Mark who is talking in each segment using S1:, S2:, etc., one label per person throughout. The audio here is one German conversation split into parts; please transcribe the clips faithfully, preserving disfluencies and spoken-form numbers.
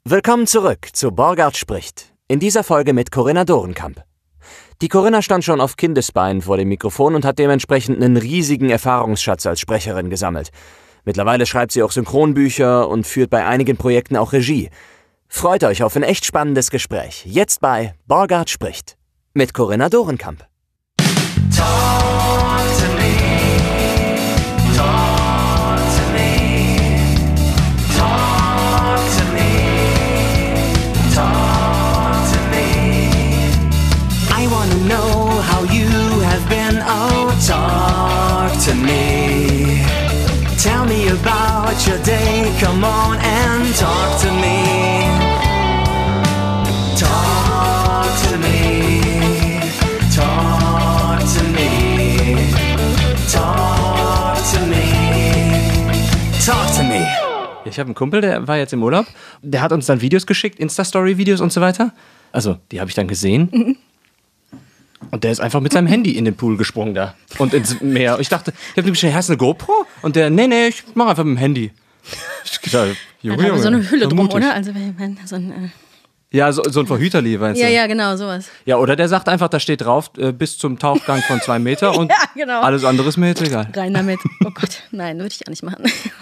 S1: Willkommen zurück zu Borgard spricht. In dieser Folge mit Corinna Dorenkamp. Die Corinna stand schon auf Kindesbeinen vor dem Mikrofon und hat dementsprechend einen riesigen Erfahrungsschatz als Sprecherin gesammelt. Mittlerweile schreibt sie auch Synchronbücher und führt bei einigen Projekten auch Regie. Freut euch auf ein echt spannendes Gespräch. Jetzt bei Borgard spricht. Mit Corinna Dorenkamp.
S2: Talk to me. Talk to me. Talk to me. Talk to me. I wanna know how you have been. Oh, talk to me. Tell me about your day. Come on and talk to me. Talk to me. Talk to me. Talk to me. Talk to me.
S3: Ich habe einen Kumpel, der war jetzt im Urlaub. Der hat uns dann Videos geschickt, Insta-Story-Videos und so weiter. Also, die habe ich dann gesehen. Mhm. Und der ist einfach mit seinem Handy in den Pool gesprungen da. Und ins Meer. Ich dachte, ich habe nämlich, hast du eine GoPro? Und der, nee, nee, ich mache einfach mit dem Handy. Ich dachte, Junge,
S4: Junge, so eine Hülle drum,
S3: mutig.
S4: oder? Also, so ein, äh
S3: Ja, so, so ein Verhüterli, weißt
S4: ja,
S3: du?
S4: Ja, genau, sowas.
S3: Ja, oder der sagt einfach, da steht drauf, äh, bis zum Tauchgang von zwei Meter und
S4: ja, genau.
S3: Alles andere ist mir jetzt egal.
S4: Rein damit. Oh Gott, nein, würde ich auch nicht machen.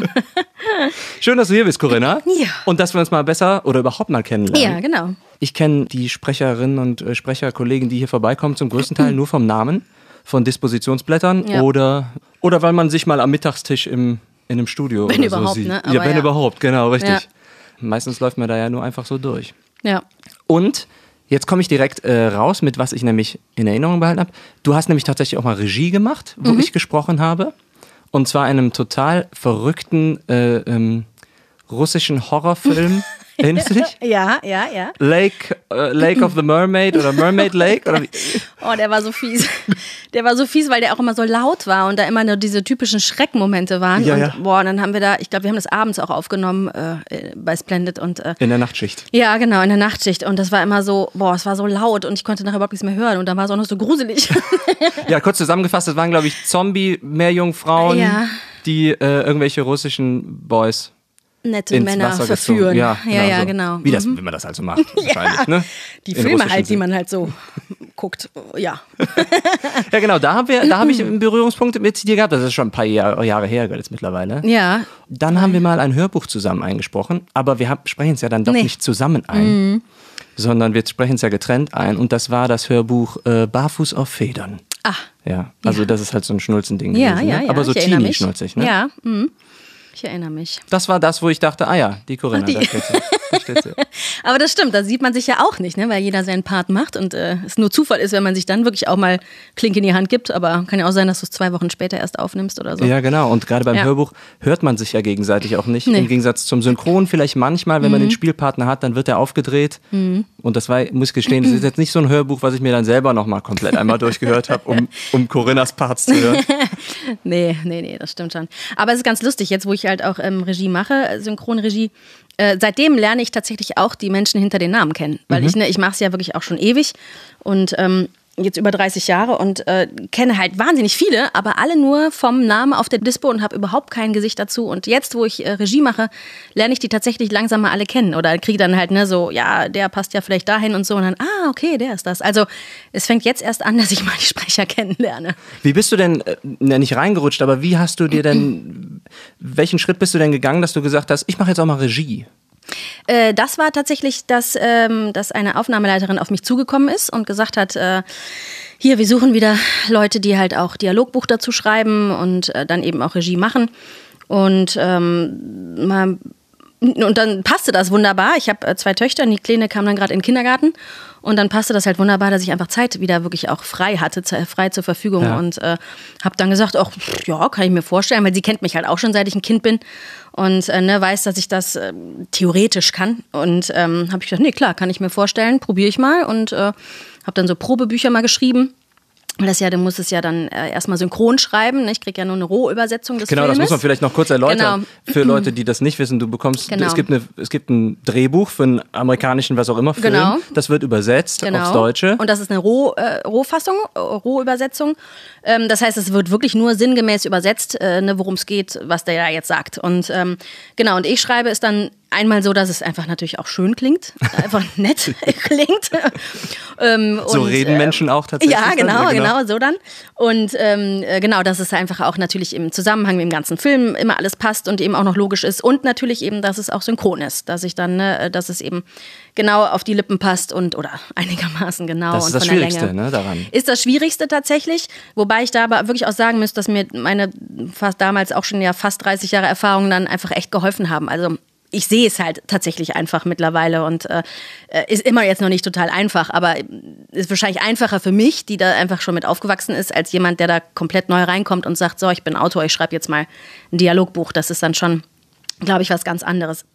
S3: Schön, dass du hier bist, Corinna.
S4: Ja.
S3: Und dass wir uns mal besser oder überhaupt mal kennenlernen.
S4: Ja, genau.
S3: Ich kenne die Sprecherinnen und äh, Sprecherkollegen, die hier vorbeikommen, zum größten Teil nur vom Namen, von Dispositionsblättern
S4: Ja.
S3: oder, oder weil man sich mal am Mittagstisch im, in einem Studio
S4: Wenn
S3: oder
S4: überhaupt,
S3: so sieht.
S4: ne?
S3: Ja,
S4: Aber
S3: wenn
S4: ja.
S3: überhaupt, genau, richtig.
S4: Ja.
S3: Meistens läuft man da ja nur einfach so durch.
S4: Ja.
S3: Und jetzt komme ich direkt äh, raus mit, was ich nämlich in Erinnerung behalten habe. Du hast nämlich tatsächlich auch mal Regie gemacht, wo
S4: Mhm.
S3: ich gesprochen habe. Und zwar einem total verrückten äh, ähm, russischen Horrorfilm. Erinnerst du dich?
S4: Ja, ja, ja.
S3: Lake, äh, Lake of the Mermaid oder Mermaid Lake? Oder wie?
S4: Oh, der war so fies. Der war so fies, weil der auch immer so laut war und da immer nur diese typischen Schreckmomente waren.
S3: Ja,
S4: und
S3: ja.
S4: boah, dann haben wir da, ich glaube, wir haben das abends auch aufgenommen äh, bei Splendid und äh,
S3: In der Nachtschicht.
S4: ja, genau, in der Nachtschicht. Und das war immer so, boah, es war so laut und ich konnte nachher überhaupt nichts mehr hören und dann war es auch noch so gruselig.
S3: Ja, kurz zusammengefasst, das waren, glaube ich, Zombie-Meerjungfrauen,
S4: Ja.
S3: die äh, irgendwelche russischen Boys
S4: Nette
S3: ins
S4: Männer
S3: Wasser
S4: verführen.
S3: gezogen. Ja,
S4: ja, ja,
S3: so.
S4: genau.
S3: Wie, das,
S4: Mhm.
S3: wie man das halt so macht, wahrscheinlich. Ne?
S4: Die
S3: In
S4: Filme
S3: russischen
S4: halt, die
S3: Sinn.
S4: man halt so guckt. Ja.
S3: Ja, genau, da habe da hab ich einen Berührungspunkt mit dir gehabt. Das ist schon ein paar Jahre, Jahre her jetzt mittlerweile.
S4: Ja.
S3: Dann haben wir mal ein Hörbuch zusammen eingesprochen, aber wir haben, sprechen es ja dann doch
S4: Nee.
S3: nicht zusammen ein, mhm. sondern wir sprechen es ja getrennt ein. Und das war das Hörbuch äh, Barfuß auf Federn.
S4: Ah.
S3: Ja, also
S4: Ja.
S3: das ist halt so ein Schnulzending
S4: Ja,
S3: gewesen,
S4: ja,
S3: ne?
S4: ja.
S3: Aber so
S4: ich erinnere mich.
S3: teenie-schnulzig, ne?
S4: Ja, mhm. Ich erinnere mich.
S3: Das war das, wo ich dachte, ah ja, die Corinna,
S4: Ach, die.
S3: da steht sie. Da steht sie.
S4: Aber das stimmt, da sieht man sich ja auch nicht, ne? Weil jeder seinen Part macht und äh, es nur Zufall ist, wenn man sich dann wirklich auch mal Klink in die Hand gibt. Aber kann ja auch sein, dass du es zwei Wochen später erst aufnimmst oder so.
S3: Ja, genau. Und gerade beim
S4: Ja.
S3: Hörbuch hört man sich ja gegenseitig auch nicht.
S4: Nee.
S3: Im Gegensatz zum Synchron vielleicht manchmal, wenn man den Spielpartner hat, dann wird er aufgedreht.
S4: Mhm.
S3: Und das war, muss ich gestehen, das ist jetzt nicht so ein Hörbuch, was ich mir dann selber nochmal komplett einmal durchgehört habe, um, um Corinnas Parts zu hören.
S4: Nee, nee, nee, das stimmt schon. Aber es ist ganz lustig, jetzt wo ich halt auch ähm, Regie mache, Synchronregie, äh, seitdem lerne ich tatsächlich auch die Menschen hinter den Namen kennen. Weil
S3: Mhm.
S4: ich, ne, ich mache es ja wirklich auch schon ewig und ähm, jetzt über dreißig Jahre und äh, kenne halt wahnsinnig viele, aber alle nur vom Namen auf der Dispo und habe überhaupt kein Gesicht dazu. Und jetzt, wo ich äh, Regie mache, lerne ich die tatsächlich langsam mal alle kennen. Oder kriege dann halt ne, so, ja, der passt ja vielleicht dahin und so. Und dann, ah, okay, der ist das. Also es fängt jetzt erst an, dass ich mal die Sprecher kennenlerne.
S3: Wie bist du denn, äh, ne, nicht reingerutscht, aber wie hast du dir denn, welchen Schritt bist du denn gegangen, dass du gesagt hast, ich mache jetzt auch mal Regie?
S4: Äh, das war tatsächlich, dass, ähm, dass eine Aufnahmeleiterin auf mich zugekommen ist und gesagt hat, äh, hier, wir suchen wieder Leute, die halt auch Dialogbuch dazu schreiben und äh, dann eben auch Regie machen. Und ähm, mal Und dann passte das wunderbar. Ich habe zwei Töchter und die Kleine kam dann gerade in den Kindergarten. Und dann passte das halt wunderbar, dass ich einfach Zeit wieder wirklich auch frei hatte, frei zur Verfügung.
S3: Ja.
S4: Und äh, habe dann gesagt, ach, ja, kann ich mir vorstellen, weil sie kennt mich halt auch schon, seit ich ein Kind bin. Und äh, ne, weiß, dass ich das äh, theoretisch kann. Und ähm, habe ich gesagt, nee, klar, kann ich mir vorstellen, probiere ich mal. Und äh, habe dann so Probebücher mal geschrieben. Weil das ja, du musst es ja dann äh, erstmal synchron schreiben. Ne? Ich kriege ja nur eine Rohübersetzung des
S3: Genau,
S4: Filmes.
S3: das muss man vielleicht noch kurz erläutern.
S4: Genau.
S3: Für Leute, die das nicht wissen, du bekommst,
S4: Genau.
S3: es, gibt eine, es gibt ein Drehbuch für einen amerikanischen, was auch immer, Film.
S4: Genau.
S3: Das wird übersetzt
S4: Genau.
S3: aufs Deutsche.
S4: Und das ist eine Roh, äh, Rohfassung, äh, Rohübersetzung. Ähm, das heißt, es wird wirklich nur sinngemäß übersetzt, äh, ne, worum es geht, was der da jetzt sagt. Und ähm, genau, und ich schreibe es dann einmal so, dass es einfach natürlich auch schön klingt, einfach nett klingt. ähm,
S3: So
S4: und,
S3: reden
S4: äh,
S3: Menschen auch tatsächlich.
S4: Ja,
S3: dann?
S4: genau,
S3: Ja,
S4: genau, so dann. Und ähm, äh, genau, dass es einfach auch natürlich im Zusammenhang mit dem ganzen Film immer alles passt und eben auch noch logisch ist. Und natürlich eben, dass es auch synchron ist. Dass ich dann, ne, dass es eben genau auf die Lippen passt und oder einigermaßen genau.
S3: Das
S4: und
S3: ist das
S4: von der
S3: Schwierigste,
S4: Länge.
S3: ne, daran.
S4: Ist das Schwierigste tatsächlich. Wobei ich da aber wirklich auch sagen müsste, dass mir meine fast damals auch schon ja fast dreißig Jahre Erfahrung dann einfach echt geholfen haben. Also ich sehe es halt tatsächlich einfach mittlerweile und äh, ist immer jetzt noch nicht total einfach, aber ist wahrscheinlich einfacher für mich, die da einfach schon mit aufgewachsen ist, als jemand, der da komplett neu reinkommt und sagt, so, ich bin Autor, ich schreibe jetzt mal ein Dialogbuch. Das ist dann schon, glaube ich, was ganz anderes.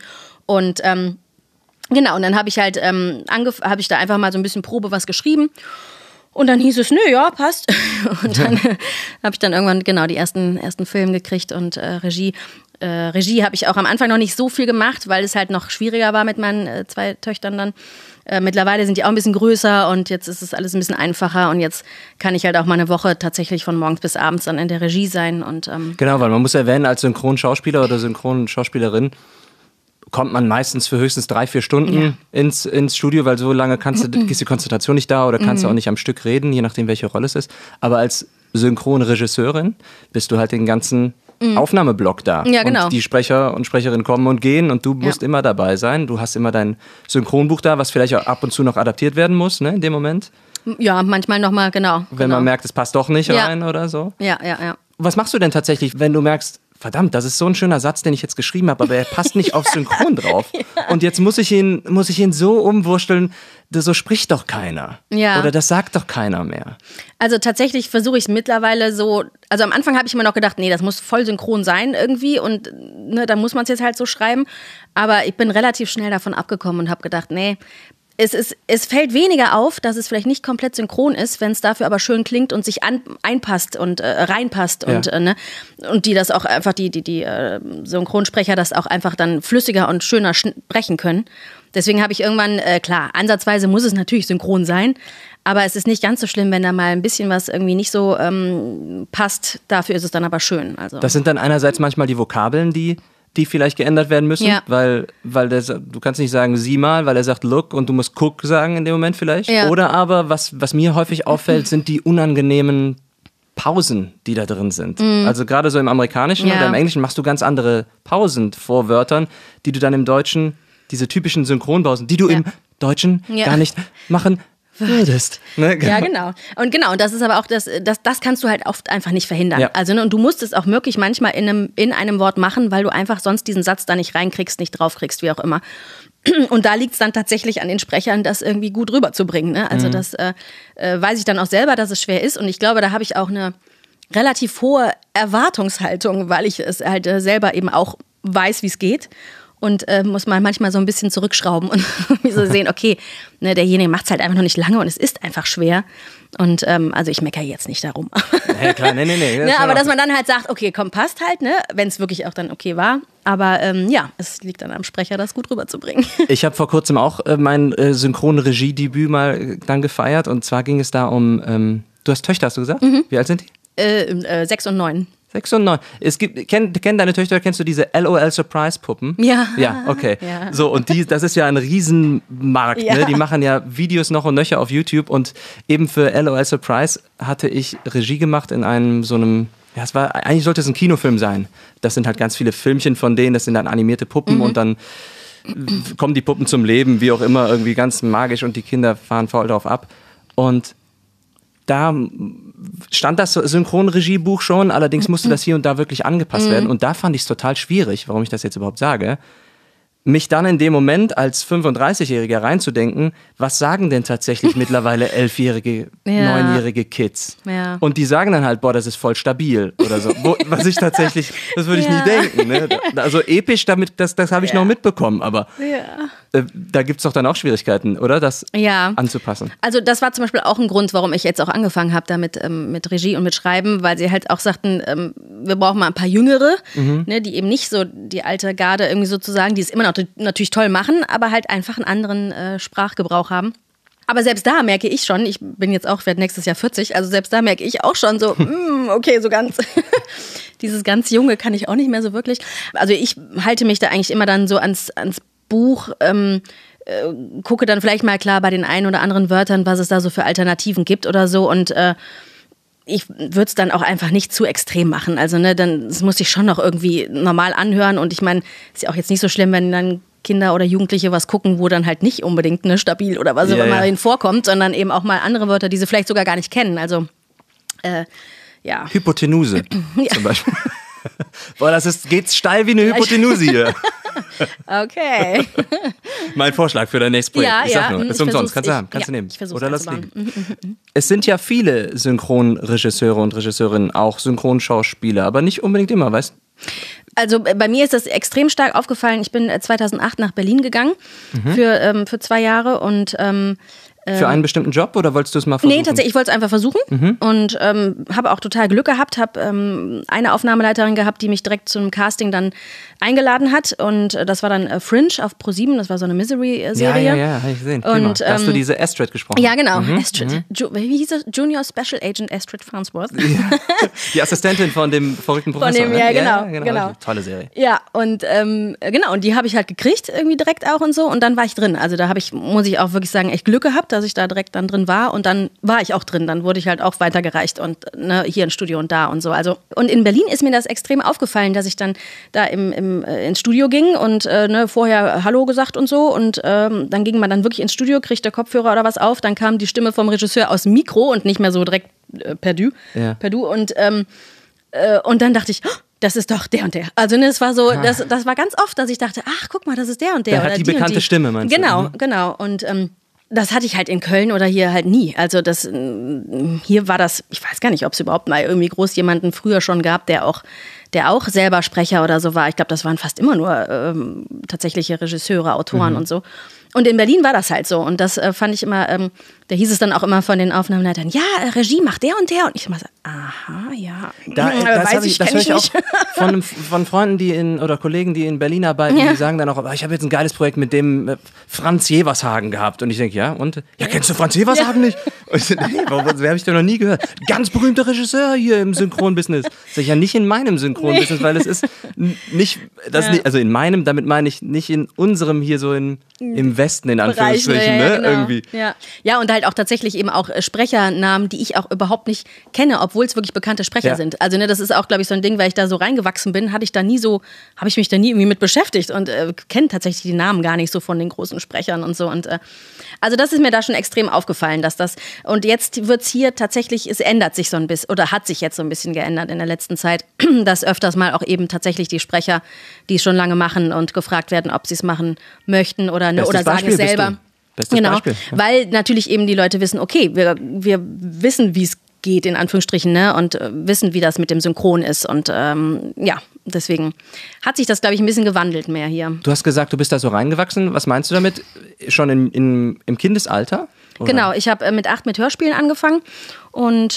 S4: Und ähm, genau, und dann habe ich halt ähm, angef- habe ich da einfach mal so ein bisschen Probe was geschrieben. Und dann hieß es, nö, ja, passt. Und dann äh, habe ich dann irgendwann genau die ersten, ersten Filme gekriegt und äh, Regie. Äh, Regie habe ich auch am Anfang noch nicht so viel gemacht, weil es halt noch schwieriger war mit meinen äh, zwei Töchtern dann. Äh, mittlerweile sind die auch ein bisschen größer und jetzt ist es alles ein bisschen einfacher und jetzt kann ich halt auch mal eine Woche tatsächlich von morgens bis abends dann in der Regie sein. Und, ähm,
S3: Genau, weil man muss erwähnen, als Synchronschauspieler oder Synchronschauspielerin kommt man meistens für höchstens drei, vier Stunden
S4: Ja.
S3: ins, ins Studio, weil so lange kannst du, ist die Konzentration nicht da oder kannst du auch nicht am Stück reden, je nachdem, welche Rolle es ist. Aber als Synchronregisseurin bist du halt den ganzen Aufnahmeblock da.
S4: Ja, genau.
S3: Und die Sprecher und Sprecherinnen kommen und gehen und du musst
S4: Ja.
S3: immer dabei sein. Du hast immer dein Synchronbuch da, was vielleicht auch ab und zu noch adaptiert werden muss, ne, in dem Moment.
S4: ja, manchmal nochmal, genau.
S3: Wenn
S4: genau.
S3: man merkt, es passt doch nicht
S4: Ja.
S3: rein oder so.
S4: Ja, ja, ja.
S3: Was machst du denn tatsächlich, wenn du merkst, verdammt, das ist so ein schöner Satz, den ich jetzt geschrieben habe, aber er passt nicht auf Synchron drauf. Und jetzt muss ich ihn, muss ich ihn so umwursteln, das- so spricht doch keiner.
S4: Ja.
S3: Oder das sagt doch keiner mehr.
S4: Also tatsächlich versuche ich es mittlerweile so, also am Anfang habe ich immer noch gedacht, nee, das muss voll synchron sein irgendwie und ne, dann muss man es jetzt halt so schreiben. Aber ich bin relativ schnell davon abgekommen und habe gedacht, nee, es, ist, es fällt weniger auf, dass es vielleicht nicht komplett synchron ist, wenn es dafür aber schön klingt und sich an, einpasst und äh, reinpasst und,
S3: Ja.
S4: äh, ne, und die das auch einfach, die, die, die äh, Synchronsprecher das auch einfach dann flüssiger und schöner sprechen können. Deswegen habe ich irgendwann, äh, klar, ansatzweise muss es natürlich synchron sein, aber es ist nicht ganz so schlimm, wenn da mal ein bisschen was irgendwie nicht so ähm, passt. Dafür ist es dann aber schön. Also.
S3: Das sind dann einerseits manchmal die Vokabeln, die, die vielleicht geändert werden müssen,
S4: Ja.
S3: weil, weil der, du kannst nicht sagen, sieh mal, weil er sagt look und du musst guck sagen in dem Moment vielleicht.
S4: Ja.
S3: Oder aber, was, was mir häufig auffällt, sind die unangenehmen Pausen, die da drin sind. Also gerade so im Amerikanischen
S4: Ja.
S3: oder im Englischen machst du ganz andere Pausen vor Wörtern, die du dann im Deutschen, diese typischen Synchronpausen, die du
S4: Ja.
S3: im Deutschen
S4: Ja.
S3: gar nicht machen würdest. Ne?
S4: Ja, genau. Und genau, und das ist aber auch, das, das, das kannst du halt oft einfach nicht verhindern.
S3: Ja.
S4: Also, ne, und du musst es auch wirklich manchmal in einem, in einem Wort machen, weil du einfach sonst diesen Satz da nicht reinkriegst, nicht draufkriegst, wie auch immer. Und da liegt es dann tatsächlich an den Sprechern, das irgendwie gut rüberzubringen. Ne? Also das äh, äh, weiß ich dann auch selber, dass es schwer ist. Und ich glaube, da habe ich auch eine relativ hohe Erwartungshaltung, weil ich es halt äh, selber eben auch weiß, wie es geht. Und äh, muss man manchmal so ein bisschen zurückschrauben und so sehen, okay, ne, derjenige macht es halt einfach noch nicht lange und es ist einfach schwer. Und ähm, also ich meckere jetzt nicht darum.
S3: Ja, klar, nee, nee, nee.
S4: Ne, aber dass man dann halt sagt, okay, komm, passt halt, ne, wenn es wirklich auch dann okay war. Aber ähm, ja, es liegt dann am Sprecher, das gut rüberzubringen.
S3: Ich habe vor kurzem auch äh, mein äh, Synchron-Regie-Debüt mal äh, dann gefeiert und zwar ging es da um, ähm, du hast Töchter, hast du gesagt?
S4: Mhm.
S3: Wie alt sind die?
S4: äh, äh, sechs und neun.
S3: Sechs und neun. Es gibt, kenn, kennen deine Töchter, kennst du diese L O L-Surprise-Puppen?
S4: Ja.
S3: Ja, okay.
S4: Ja.
S3: So, und die, das ist ja ein Riesenmarkt,
S4: Ja.
S3: ne? Die machen ja Videos noch und nöcher auf YouTube und eben für L O L-Surprise hatte ich Regie gemacht in einem so einem, ja, es war, eigentlich sollte es ein Kinofilm sein. Das sind halt ganz viele Filmchen von denen, das sind dann animierte Puppen und dann kommen die Puppen zum Leben, wie auch immer, irgendwie ganz magisch und die Kinder fahren voll drauf ab. Und da stand das Synchronregiebuch schon, allerdings musste das hier und da wirklich angepasst werden. Und da fand ich es total schwierig, warum ich das jetzt überhaupt sage, mich dann in dem Moment als fünfunddreißigjähriger reinzudenken, was sagen denn tatsächlich mittlerweile elfjährige,
S4: Ja.
S3: neunjährige Kids?
S4: Ja.
S3: Und die sagen dann halt, boah, das ist voll stabil oder so. Wo, was ich tatsächlich, das würde ich
S4: Ja.
S3: nie denken. Ne? Also episch, damit, das, das habe ich
S4: Ja.
S3: noch mitbekommen, aber
S4: Ja.
S3: äh, da gibt es doch dann auch Schwierigkeiten, oder? Das
S4: Ja.
S3: anzupassen.
S4: Also das war zum Beispiel auch ein Grund, warum ich jetzt auch angefangen habe damit ähm, mit Regie und mit Schreiben, weil sie halt auch sagten, ähm, wir brauchen mal ein paar Jüngere, ne, die eben nicht so die alte Garde irgendwie sozusagen, die es immer noch natürlich toll machen, aber halt einfach einen anderen äh, Sprachgebrauch haben. Aber selbst da merke ich schon, ich bin jetzt auch, werde nächstes Jahr vierzig, also selbst da merke ich auch schon so, mm, okay, so ganz. dieses ganz Junge kann ich auch nicht mehr so wirklich. Also ich halte mich da eigentlich immer dann so ans, ans Buch, ähm, äh, gucke dann vielleicht mal klar bei den ein oder anderen Wörtern, was es da so für Alternativen gibt oder so und äh, ich würde es dann auch einfach nicht zu extrem machen. Also ne, dann das muss ich schon noch irgendwie normal anhören und ich meine, ist ja auch jetzt nicht so schlimm, wenn dann Kinder oder Jugendliche was gucken, wo dann halt nicht unbedingt ne, stabil oder was auch
S3: Ja,
S4: immer
S3: ja.
S4: ihnen vorkommt, sondern eben auch mal andere Wörter, die sie vielleicht sogar gar nicht kennen. Also äh, ja.
S3: Hypotenuse zum Beispiel. Boah, das ist, geht's steil wie eine Hypotenuse hier.
S4: Okay.
S3: Mein Vorschlag für dein nächstes Projekt.
S4: Ja,
S3: ich sag
S4: ja,
S3: nur,
S4: ich
S3: ist umsonst,
S4: versuch's,
S3: kannst du
S4: ich-
S3: haben, kannst
S4: ja,
S3: du nehmen.
S4: ich versuch's
S3: Oder lass
S4: einzubauen.
S3: liegen. Es sind ja viele Synchronregisseure und Regisseurinnen auch Synchronschauspieler, aber nicht unbedingt immer, weißt du?
S4: Also äh, bei mir ist das extrem stark aufgefallen. Ich bin äh, zweitausendacht nach Berlin gegangen
S3: Mhm.
S4: für, ähm, für zwei Jahre und ähm,
S3: Für einen bestimmten Job oder wolltest du es mal versuchen?
S4: Nee, tatsächlich, ich wollte es einfach versuchen
S3: Mhm.
S4: und ähm, habe auch total Glück gehabt, habe ähm, eine Aufnahmeleiterin gehabt, die mich direkt zum Casting dann eingeladen hat und äh, das war dann äh, Fringe auf ProSieben, das war so eine
S3: Ja,
S4: Misery-Serie.
S3: ja, ja, habe ich gesehen. Prima.
S4: Und,
S3: da hast du
S4: ähm,
S3: diese Astrid gesprochen.
S4: Ja, genau.
S3: Mhm.
S4: Astrid. Ju- wie hieß es? Junior Special Agent Astrid Farnsworth.
S3: Die Assistentin von dem verrückten
S4: Von
S3: Professor.
S4: dem,
S3: ne?
S4: ja, genau, genau.
S3: Tolle Serie.
S4: Ja, und ähm, genau, und die habe ich halt gekriegt, irgendwie direkt auch und so. Und dann war ich drin. Also da habe ich, muss ich auch wirklich sagen, echt Glück gehabt, dass ich da direkt dann drin war. Und dann war ich auch drin. Dann wurde ich halt auch weitergereicht und ne, hier ins Studio und da und so. Also, und in Berlin ist mir das extrem aufgefallen, dass ich dann da im, im, äh, ins Studio ging und äh, ne, vorher Hallo gesagt und so. Und ähm, dann ging man dann wirklich ins Studio, kriegte Kopfhörer oder was auf. Dann kam die Stimme vom Regisseur aus dem Mikro und nicht mehr so direkt äh, per Du.
S3: Ja.
S4: Per Du. Und ähm, Äh, und dann dachte ich, oh, das ist doch der und der. Also ne, es war so, das, das war ganz oft, dass ich dachte, ach, guck mal, das ist der und der.
S3: Der hat
S4: oder
S3: die
S4: und
S3: bekannte Stimme, meinst du?
S4: Genau,
S3: Mhm.
S4: genau. Und ähm, das hatte ich halt in Köln oder hier halt nie. Also das, ähm, hier war das, ich weiß gar nicht, ob es überhaupt mal irgendwie groß jemanden früher schon gab, der auch, der auch selber Sprecher oder so war. Ich glaube, das waren fast immer nur ähm, tatsächliche Regisseure, Autoren
S3: Mhm.
S4: und so. Und in Berlin war das halt so. Und das äh, fand ich immer, ähm, da hieß es dann auch immer von den Aufnahmeleitern, ja, äh, Regie macht der und der. Und ich immer so, aha, ja.
S3: Da,
S4: Hm,
S3: das
S4: weiß
S3: hab
S4: ich,
S3: das
S4: kenn
S3: höre
S4: ich
S3: ich auch
S4: nicht.
S3: von, von Freunden, die in oder Kollegen, die in Berlin arbeiten,
S4: Ja.
S3: die sagen dann auch, "Ah, ich habe jetzt ein geiles Projekt mit dem äh, Franz Jevershagen gehabt." Und ich denke, ja, und? Ja, kennst du Franz Jevershagen nicht? Und ich so, nee, warum, wer habe ich denn noch nie gehört? Ganz berühmter Regisseur hier im Synchronbusiness. Sag ich, ja, nicht in meinem Synchronbusiness, weil es ist n- nicht, das
S4: Ja.
S3: nicht, also in meinem, damit meine ich nicht in unserem hier so in, im Westen, in
S4: Bereich,
S3: Anführungsstrichen,
S4: ja, ja,
S3: ne?
S4: genau.
S3: Irgendwie.
S4: Ja. ja, und halt auch tatsächlich eben auch äh, Sprechernamen, die ich auch überhaupt nicht kenne, obwohl es wirklich bekannte Sprecher
S3: Ja.
S4: sind. Also ne, das ist auch, glaube ich, so ein Ding, weil ich da so reingewachsen bin, hatte ich da nie so, habe ich mich da nie irgendwie mit beschäftigt und äh, kenne tatsächlich die Namen gar nicht so von den großen Sprechern und so. Und äh, also das ist mir da schon extrem aufgefallen, dass das, und jetzt wird's hier tatsächlich, es ändert sich so ein bisschen, oder hat sich jetzt so ein bisschen geändert in der letzten Zeit, dass öfters mal auch eben tatsächlich die Sprecher, die es schon lange machen und gefragt werden, ob sie es machen möchten oder, ne,
S3: Bestes
S4: oder sagen
S3: Beispiel
S4: es
S3: bist
S4: selber.
S3: du. Bestes
S4: Genau,
S3: Beispiel. Ja.
S4: weil natürlich eben die Leute wissen, okay, wir, wir wissen, wie es geht, in Anführungsstrichen, ne, und äh, wissen, wie das mit dem Synchron ist. Und ähm, ja, deswegen hat sich das, glaube ich, ein bisschen gewandelt mehr hier.
S3: Du hast gesagt, du bist da so reingewachsen. Was meinst du damit? Schon in, in, im Kindesalter? Oder?
S4: Genau, ich habe äh, mit acht mit Hörspielen angefangen und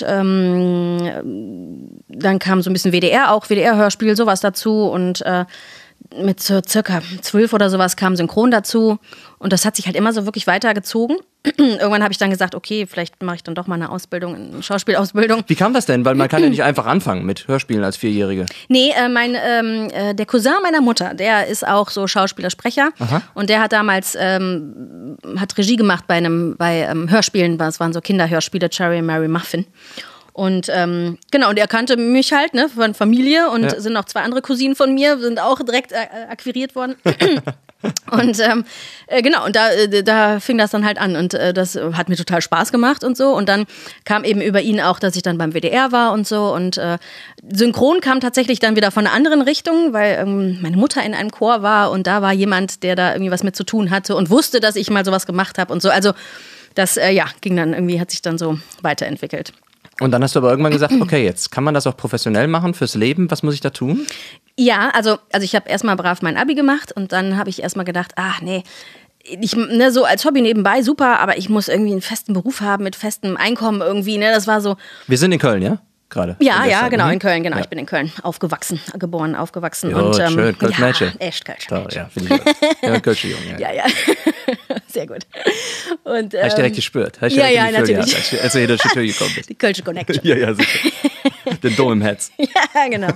S4: ähm, dann kam so ein bisschen W D R, auch W D R-Hörspiel, sowas dazu und äh, mit so circa zwölf oder sowas kam Synchron dazu und das hat sich halt immer so wirklich weitergezogen. Irgendwann habe ich dann gesagt, okay, vielleicht mache ich dann doch mal eine Ausbildung, eine Schauspielausbildung.
S3: Wie kam das denn? Weil man kann ja nicht einfach anfangen mit Hörspielen als Vierjährige.
S4: Nee, äh, mein, ähm, äh, der Cousin meiner Mutter, der ist auch so Schauspielersprecher
S3: Aha.
S4: und der hat damals ähm, hat Regie gemacht bei einem bei ähm, Hörspielen, das waren so Kinderhörspiele, Cherry and Mary Muffin. Und ähm, genau, und er kannte mich halt, ne, von Familie und
S3: Ja.
S4: sind noch zwei andere Cousinen von mir, sind auch direkt äh, akquiriert worden. Und ähm, äh, genau, und da, äh, da fing das dann halt an und äh, das hat mir total Spaß gemacht und so. Und dann kam eben über ihn auch, dass ich dann beim W D R war und so. Und äh, Synchron kam tatsächlich dann wieder von einer anderen Richtung, weil ähm, meine Mutter in einem Chor war und da war jemand, der da irgendwie was mit zu tun hatte und wusste, dass ich mal sowas gemacht habe und so. Also das, äh, ja, ging dann irgendwie, hat sich dann so weiterentwickelt.
S3: Und dann hast du aber irgendwann gesagt, okay, jetzt kann man das auch professionell machen fürs Leben. Was muss ich da tun?
S4: Ja, also, also ich habe erstmal brav mein Abi gemacht und dann habe ich erstmal gedacht, ach nee, ich, ne, so als Hobby nebenbei super, aber ich muss irgendwie einen festen Beruf haben mit festem Einkommen irgendwie, ne, das war so.
S3: Wir sind in Köln, ja? Gerade.
S4: Ja,
S3: In der
S4: ja,
S3: Stadt,
S4: genau,
S3: mhm.
S4: in Köln, genau,
S3: Ja.
S4: ich bin in Köln aufgewachsen, geboren, aufgewachsen.
S3: Jo,
S4: und, ähm,
S3: schön, Kölsch
S4: ja,
S3: Mädchen.
S4: echt Kölsch
S3: Toll,
S4: Mädchen.
S3: ja, finde ich gut. Ja, Kölsche Jung, ja.
S4: Ja, ja, sehr gut. Und,
S3: Hast du
S4: ähm,
S3: direkt gespürt? Hast du
S4: ja,
S3: direkt
S4: ja,
S3: in die Fülle
S4: natürlich.
S3: gehabt, als, als du hier durch die Tür gekommen bist?
S4: die Kölsche Connection.
S3: Ja, ja, sicher. Den Dom im Herz.
S4: Ja, genau.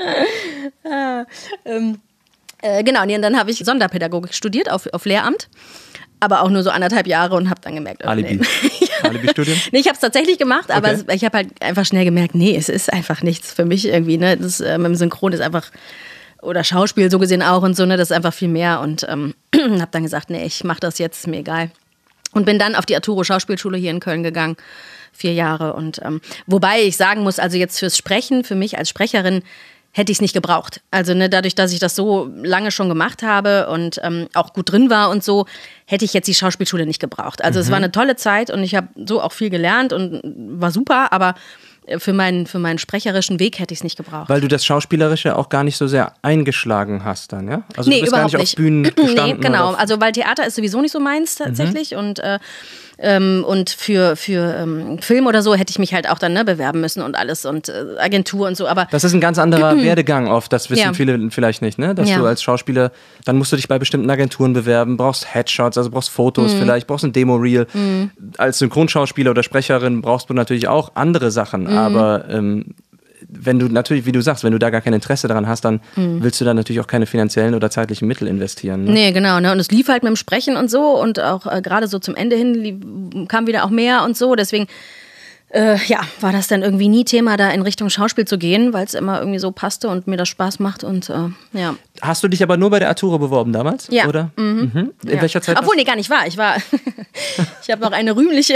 S4: ah, ähm, äh, genau, und dann habe ich Sonderpädagogik studiert auf, auf Lehramt. Aber auch nur so anderthalb Jahre und habe dann gemerkt,
S3: Alibi.
S4: Nee.
S3: Alibi-Studium?
S4: Nee, ich habe es tatsächlich gemacht, aber
S3: Okay.
S4: es, ich habe halt einfach schnell gemerkt, nee, es ist einfach nichts für mich irgendwie. Ne? Das äh, mit dem Synchron ist einfach, oder Schauspiel so gesehen auch und so, ne, das ist einfach viel mehr. Und ähm, habe dann gesagt, nee, ich mache das jetzt, ist mir egal. Und bin dann auf die Arturo Schauspielschule hier in Köln gegangen, vier Jahre. Und ähm, wobei ich sagen muss, also jetzt fürs Sprechen, für mich als Sprecherin, hätte ich es nicht gebraucht. Also ne, dadurch, dass ich das so lange schon gemacht habe und ähm, auch gut drin war und so, hätte ich jetzt die Schauspielschule nicht gebraucht. Also mhm. es war eine tolle Zeit und ich habe so auch viel gelernt und war super, aber für meinen, für meinen sprecherischen Weg hätte ich es nicht gebraucht.
S3: Weil du das Schauspielerische auch gar nicht so sehr eingeschlagen hast dann, ja? Also
S4: nee,
S3: du bist
S4: überhaupt
S3: gar nicht,
S4: nicht.
S3: auf Bühnen gestanden.
S4: Nee, genau.
S3: Oder auf
S4: Also weil Theater ist sowieso nicht so meins tatsächlich mhm. und äh, ähm, und für für ähm, Film oder so hätte ich mich halt auch dann ne, bewerben müssen und alles und äh, Agentur und so. Aber
S3: das ist ein ganz anderer Werdegang oft. Das wissen
S4: Ja.
S3: viele vielleicht nicht, ne? Dass
S4: Ja.
S3: du als Schauspieler, dann musst du dich bei bestimmten Agenturen bewerben, brauchst Headshots, also brauchst Fotos
S4: Mhm.
S3: vielleicht, brauchst ein Demo-Reel. Als Synchronschauspieler oder Sprecherin brauchst du natürlich auch andere Sachen,
S4: Mhm.
S3: aber ähm, wenn du natürlich, wie du sagst, wenn du da gar kein Interesse daran hast, dann
S4: Mhm.
S3: willst du da natürlich auch keine finanziellen oder zeitlichen Mittel investieren. Ne?
S4: Nee, genau. Ne? Und es lief halt mit dem Sprechen und so und auch äh, gerade so zum Ende hin lief, kam wieder auch mehr und so. Deswegen äh, ja, war das dann irgendwie nie Thema, da in Richtung Schauspiel zu gehen, weil es immer irgendwie so passte und mir das Spaß macht und äh, ja.
S3: Hast du dich aber nur bei der Arturo beworben damals?
S4: Ja.
S3: Oder? Mhm. In
S4: Ja.
S3: welcher Zeit?
S4: Obwohl, nee, gar nicht wahr. Ich war, ich habe noch eine rühmliche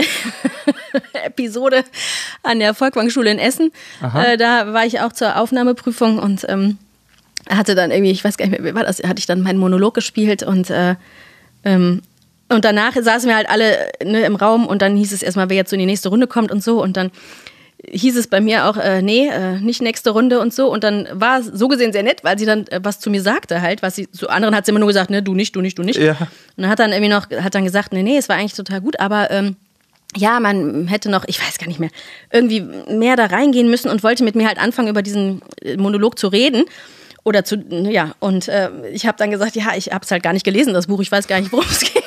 S4: Episode an der Volkwang-Schule in Essen. Äh, da war ich auch zur Aufnahmeprüfung und ähm, hatte dann irgendwie, ich weiß gar nicht mehr, wie war das, hatte ich dann meinen Monolog gespielt und äh, ähm, und danach saßen wir halt alle ne, im Raum und dann hieß es erstmal, wer jetzt so in die nächste Runde kommt und so und dann hieß es bei mir auch, äh, nee, äh, nicht nächste Runde und so. Und dann war es so gesehen sehr nett, weil sie dann äh, was zu mir sagte halt, was sie, zu anderen hat sie immer nur gesagt, ne, du nicht, du nicht, du nicht.
S3: Ja.
S4: Und dann hat dann irgendwie noch, hat dann gesagt, nee, nee, es war eigentlich total gut, aber ähm, ja, man hätte noch, ich weiß gar nicht mehr, irgendwie mehr da reingehen müssen und wollte mit mir halt anfangen, über diesen Monolog zu reden. Oder zu, ja, und äh, ich habe dann gesagt, ja, ich habe es halt gar nicht gelesen, das Buch, ich weiß gar nicht, worum es geht.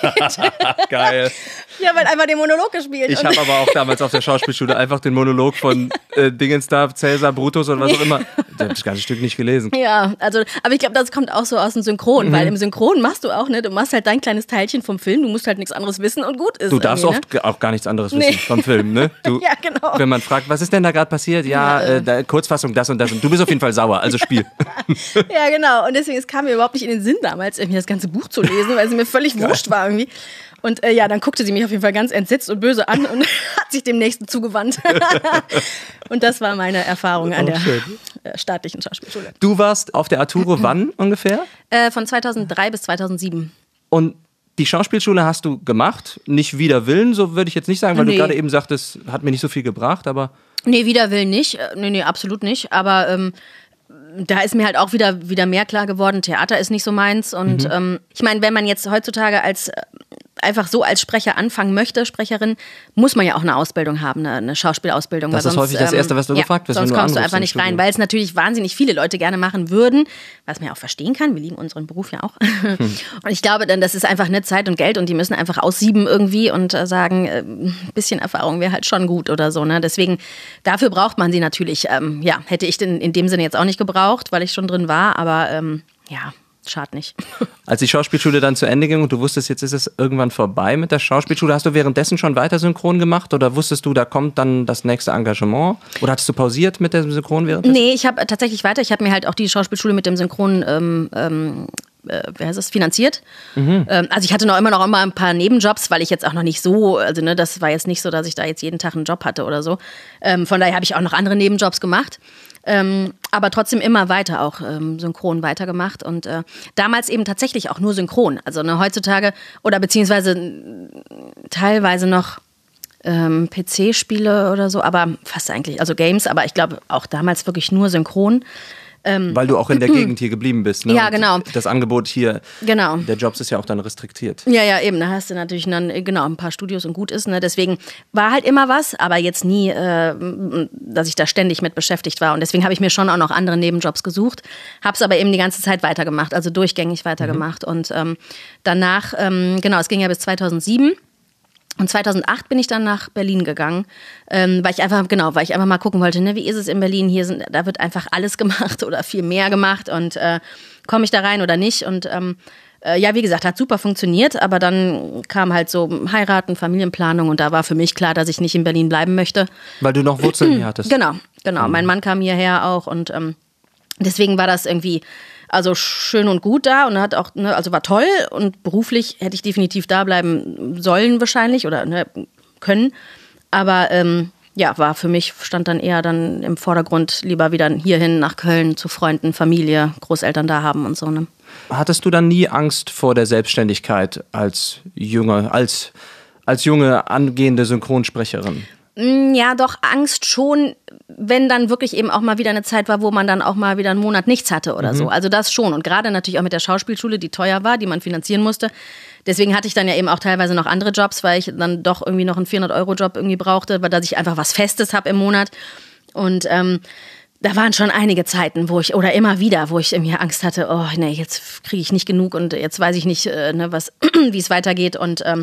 S3: Geil.
S4: Ich habe halt einfach den Monolog gespielt.
S3: Ich
S4: und-
S3: habe aber auch damals auf der Schauspielschule einfach den Monolog von äh, Dingens da, Cäsar, Brutus oder was auch immer. Ich habe das ganze Stück nicht gelesen.
S4: Ja, also, aber ich glaube, das kommt auch so aus dem Synchron,
S3: Mhm.
S4: weil im Synchron machst du auch, ne, du machst halt dein kleines Teilchen vom Film, du musst halt nichts anderes wissen und gut ist.
S3: Du darfst
S4: irgendwie,
S3: oft g- auch gar nichts anderes wissen
S4: Nee.
S3: vom Film, ne? Du,
S4: Ja, genau.
S3: Wenn man fragt, was ist denn da gerade passiert? Ja, äh, da, Kurzfassung, das und das. Und du bist auf jeden Fall sauer, also spiel.
S4: Ne? Ja, genau. Und deswegen, es kam mir überhaupt nicht in den Sinn damals, irgendwie das ganze Buch zu lesen, weil es mir völlig wurscht war irgendwie. Und äh, ja, dann guckte sie mich auf jeden Fall ganz entsetzt und böse an und hat sich dem Nächsten zugewandt. Und das war meine Erfahrung an
S3: Oh,
S4: der
S3: schön.
S4: äh, staatlichen Schauspielschule.
S3: Du warst auf der Arturo wann ungefähr?
S4: Äh, von zweitausenddrei bis zweitausendsieben.
S3: Und die Schauspielschule hast du gemacht, nicht wider Willen, so würde ich jetzt nicht sagen, weil
S4: Nee.
S3: du gerade eben sagtest, hat mir nicht so viel gebracht, aber
S4: Nee, wider Willen nicht. Äh, Nee, nee, absolut nicht. Aber ähm, da ist mir halt auch wieder, wieder mehr klar geworden, Theater ist nicht so meins. Und
S3: Mhm.
S4: ähm, ich meine, wenn man jetzt heutzutage als äh, einfach so als Sprecher anfangen möchte, Sprecherin, muss man ja auch eine Ausbildung haben, eine, eine Schauspielausbildung.
S3: Das
S4: weil
S3: ist
S4: sonst,
S3: häufig das Erste, was du
S4: ja,
S3: gefragt wirst,
S4: sonst
S3: wenn du
S4: kommst du
S3: anrufst
S4: einfach
S3: im
S4: nicht rein,
S3: Studio.
S4: weil es natürlich wahnsinnig viele Leute gerne machen würden, was man ja auch verstehen kann. Wir lieben unseren Beruf ja auch.
S3: Hm.
S4: Und ich glaube dann, das ist einfach eine Zeit und Geld und die müssen einfach aussieben irgendwie und äh, sagen, äh, ein bisschen Erfahrung wäre halt schon gut oder so. Ne? Deswegen, dafür braucht man sie natürlich. Ähm, ja, hätte ich den in dem Sinne jetzt auch nicht gebraucht, weil ich schon drin war, aber ähm, ja, schade nicht.
S3: als die Schauspielschule dann zu Ende ging und du wusstest, jetzt ist es irgendwann vorbei mit der Schauspielschule, hast du währenddessen schon weiter synchron gemacht oder wusstest du, da kommt dann das nächste Engagement? Oder hattest du pausiert mit dem Synchron währenddessen?
S4: Nee, ich habe tatsächlich weiter. Ich habe mir halt auch die Schauspielschule mit dem Synchron ähm, ähm, äh, wer heißt das, finanziert. Ähm, also ich hatte noch immer noch immer ein paar Nebenjobs, weil ich jetzt auch noch nicht so, also ne, das war jetzt nicht so, dass ich da jetzt jeden Tag einen Job hatte oder so. Ähm, von daher habe ich auch noch andere Nebenjobs gemacht. Ähm, aber trotzdem immer weiter auch ähm, synchron weitergemacht und äh, damals eben tatsächlich auch nur synchron. Also ne, heutzutage oder beziehungsweise äh, teilweise noch ähm, P C-Spiele oder so, aber fast eigentlich, also Games, aber ich glaube auch damals wirklich nur synchron.
S3: Weil du auch in der Gegend hier geblieben bist. Ne?
S4: Ja,
S3: Und
S4: genau.
S3: das Angebot hier,
S4: Genau.
S3: der Jobs ist ja auch dann restriktiert.
S4: Ja, ja, eben. Da hast du natürlich dann äh, genau ein paar Studios und gut ist. Ne? Deswegen war halt immer was, aber jetzt nie, äh, dass ich da ständig mit beschäftigt war. Und deswegen habe ich mir schon auch noch andere Nebenjobs gesucht, habe es aber eben die ganze Zeit weitergemacht, also durchgängig weitergemacht. Und ähm, danach, ähm, genau, es ging ja bis zweitausendsieben. Und zweitausendacht bin ich dann nach Berlin gegangen, ähm, weil ich einfach, genau, weil ich einfach mal gucken wollte, ne, wie ist es in Berlin? Hier sind, da wird einfach alles gemacht oder viel mehr gemacht und äh, komme ich da rein oder nicht? Und ähm, äh, ja, wie gesagt, hat super funktioniert, aber dann kam halt so Heiraten, Familienplanung und da war für mich klar, dass ich nicht in Berlin bleiben möchte.
S3: Weil du noch Wurzeln hier hattest.
S4: Genau, genau. Mhm. Mein Mann kam hierher auch und ähm, deswegen war das irgendwie also schön und gut da und hat auch, ne, also war toll und beruflich hätte ich definitiv da bleiben sollen wahrscheinlich oder ne, können. Aber ähm, ja, war für mich, stand dann eher dann im Vordergrund, lieber wieder hierhin nach Köln zu Freunden, Familie, Großeltern da haben und so. Ne?
S3: Hattest du dann nie Angst vor der Selbstständigkeit als junge, als, als junge angehende Synchronsprecherin?
S4: Ja, doch, Angst schon, wenn dann wirklich eben auch mal wieder eine Zeit war, wo man dann auch mal wieder einen Monat nichts hatte oder mhm. so. Also das schon. Und gerade natürlich auch mit der Schauspielschule, die teuer war, die man finanzieren musste. Deswegen hatte ich dann ja eben auch teilweise noch andere Jobs, weil ich dann doch irgendwie noch einen vierhundert-Euro-Job irgendwie brauchte, weil dass ich einfach was Festes habe im Monat. Und ähm, da waren schon einige Zeiten, wo ich, oder immer wieder, wo ich irgendwie Angst hatte, oh nee, jetzt kriege ich nicht genug und jetzt weiß ich nicht, äh, ne, was, wie es weitergeht. Und ähm,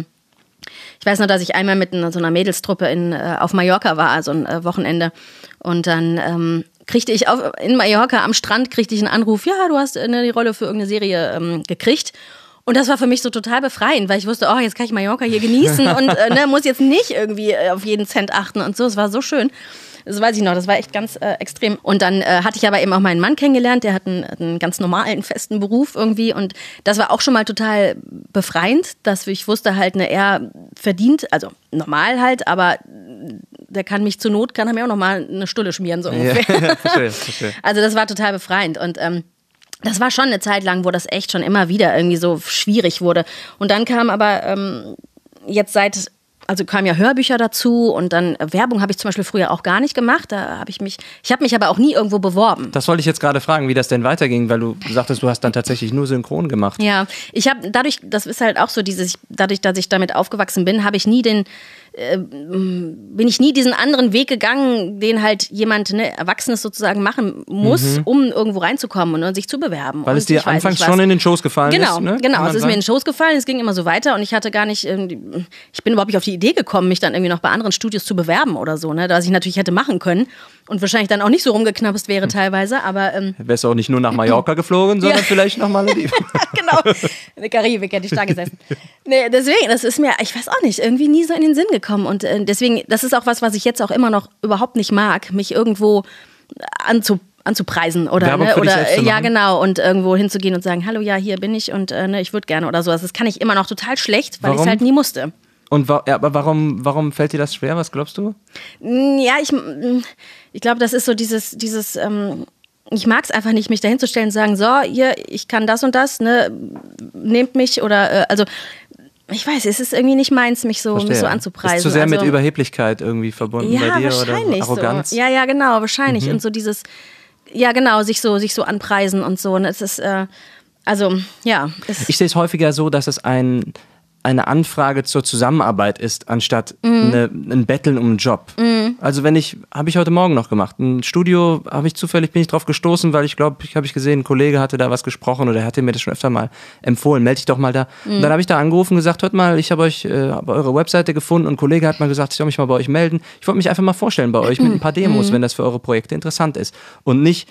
S4: ich weiß noch, dass ich einmal mit so einer Mädelstruppe in, äh, auf Mallorca war, also ein äh, Wochenende. Und dann ähm, kriegte ich auf, in Mallorca am Strand kriegte ich einen Anruf, ja, du hast äh, die Rolle für irgendeine Serie ähm, gekriegt. Und das war für mich so total befreiend, weil ich wusste, oh, jetzt kann ich Mallorca hier genießen und äh, ne, muss jetzt nicht irgendwie äh, auf jeden Cent achten und so. Es war so schön. Das weiß ich noch, das war echt ganz äh, extrem. Und dann äh, hatte ich aber eben auch meinen Mann kennengelernt, der hat einen, einen ganz normalen, festen Beruf irgendwie. Und das war auch schon mal total befreiend, dass ich wusste halt, ne, er verdient, also normal halt, aber der kann mich zur Not, kann er mir auch noch mal eine Stulle schmieren, so ungefähr.
S3: Ja, verstehe, verstehe.
S4: Also das war total befreiend. Und ähm, das war schon eine Zeit lang, wo das echt schon immer wieder irgendwie so schwierig wurde. Und dann kam aber ähm, jetzt seit... Also kamen ja Hörbücher dazu und dann Werbung habe ich zum Beispiel früher auch gar nicht gemacht. Da habe ich mich, ich habe mich aber auch nie irgendwo beworben.
S3: Das wollte ich jetzt gerade fragen, wie das denn weiterging, weil du sagtest, du hast dann tatsächlich nur synchron gemacht.
S4: Ja, ich habe dadurch, das ist halt auch so dieses, dadurch, dass ich damit aufgewachsen bin, habe ich nie den, äh, bin ich nie diesen anderen Weg gegangen, den halt jemand, ne, Erwachsenes sozusagen machen muss, mhm. um irgendwo reinzukommen und, und sich zu bewerben.
S3: Weil
S4: und
S3: es dir anfangs schon in den Schoß gefallen
S4: genau,
S3: ist, ne?
S4: Genau, es ist mir in den Schoß gefallen, es ging immer so weiter und ich hatte gar nicht, ich bin überhaupt nicht auf die Idee gekommen, mich dann irgendwie noch bei anderen Studios zu bewerben oder so, ne, was ich natürlich hätte machen können und wahrscheinlich dann auch nicht so rumgeknappst wäre teilweise, aber... Ähm,
S3: wärst du auch nicht nur nach Mallorca geflogen, sondern
S4: ja.
S3: vielleicht nach Malediven.
S4: Genau, in der Karibik hätte ich da gesessen. Nee, deswegen, das ist mir, ich weiß auch nicht, irgendwie nie so in den Sinn gekommen und äh, deswegen, das ist auch was, was ich jetzt auch immer noch überhaupt nicht mag, mich irgendwo anzu, anzupreisen oder, ne, oder ja genau und irgendwo hinzugehen und sagen, hallo, ja, hier bin ich und äh, ne, ich würde gerne oder sowas. Das kann ich immer noch total schlecht, weil ich es halt nie musste.
S3: Und wa- ja, aber warum, warum fällt dir das schwer? Was glaubst du?
S4: Ja, ich, ich glaube, das ist so dieses, dieses ähm, ich mag es einfach nicht, mich dahin zu stellen und sagen, so, hier, ich kann das und das, ne, nehmt mich oder, äh, also, ich weiß, es ist irgendwie nicht meins, mich so, mich so anzupreisen.
S3: Ist zu sehr
S4: also,
S3: mit Überheblichkeit irgendwie verbunden
S4: ja,
S3: bei dir
S4: wahrscheinlich
S3: oder Arroganz?
S4: So. Ja, ja, genau, wahrscheinlich.
S3: Mhm.
S4: Und so dieses, ja genau, sich so, sich so anpreisen und so. Und es ist, äh, also, ja. Es
S3: ich sehe es häufiger so, dass es ein... eine Anfrage zur Zusammenarbeit ist, anstatt mm. eine, ein Betteln um einen Job. Mm. Also wenn ich, habe ich heute Morgen noch gemacht, ein Studio habe ich zufällig, bin ich drauf gestoßen, weil ich glaube, ich habe ich gesehen, ein Kollege hatte da was gesprochen oder er hatte mir das schon öfter mal empfohlen, melde dich doch mal da. Mm. Und dann habe ich da angerufen und gesagt, hört mal, ich habe euch äh, hab eure Webseite gefunden und ein Kollege hat mal gesagt, ich soll mich mal bei euch melden. Ich wollte mich einfach mal vorstellen bei euch mit ein paar Demos, mm. wenn das für eure Projekte interessant ist. Und nicht,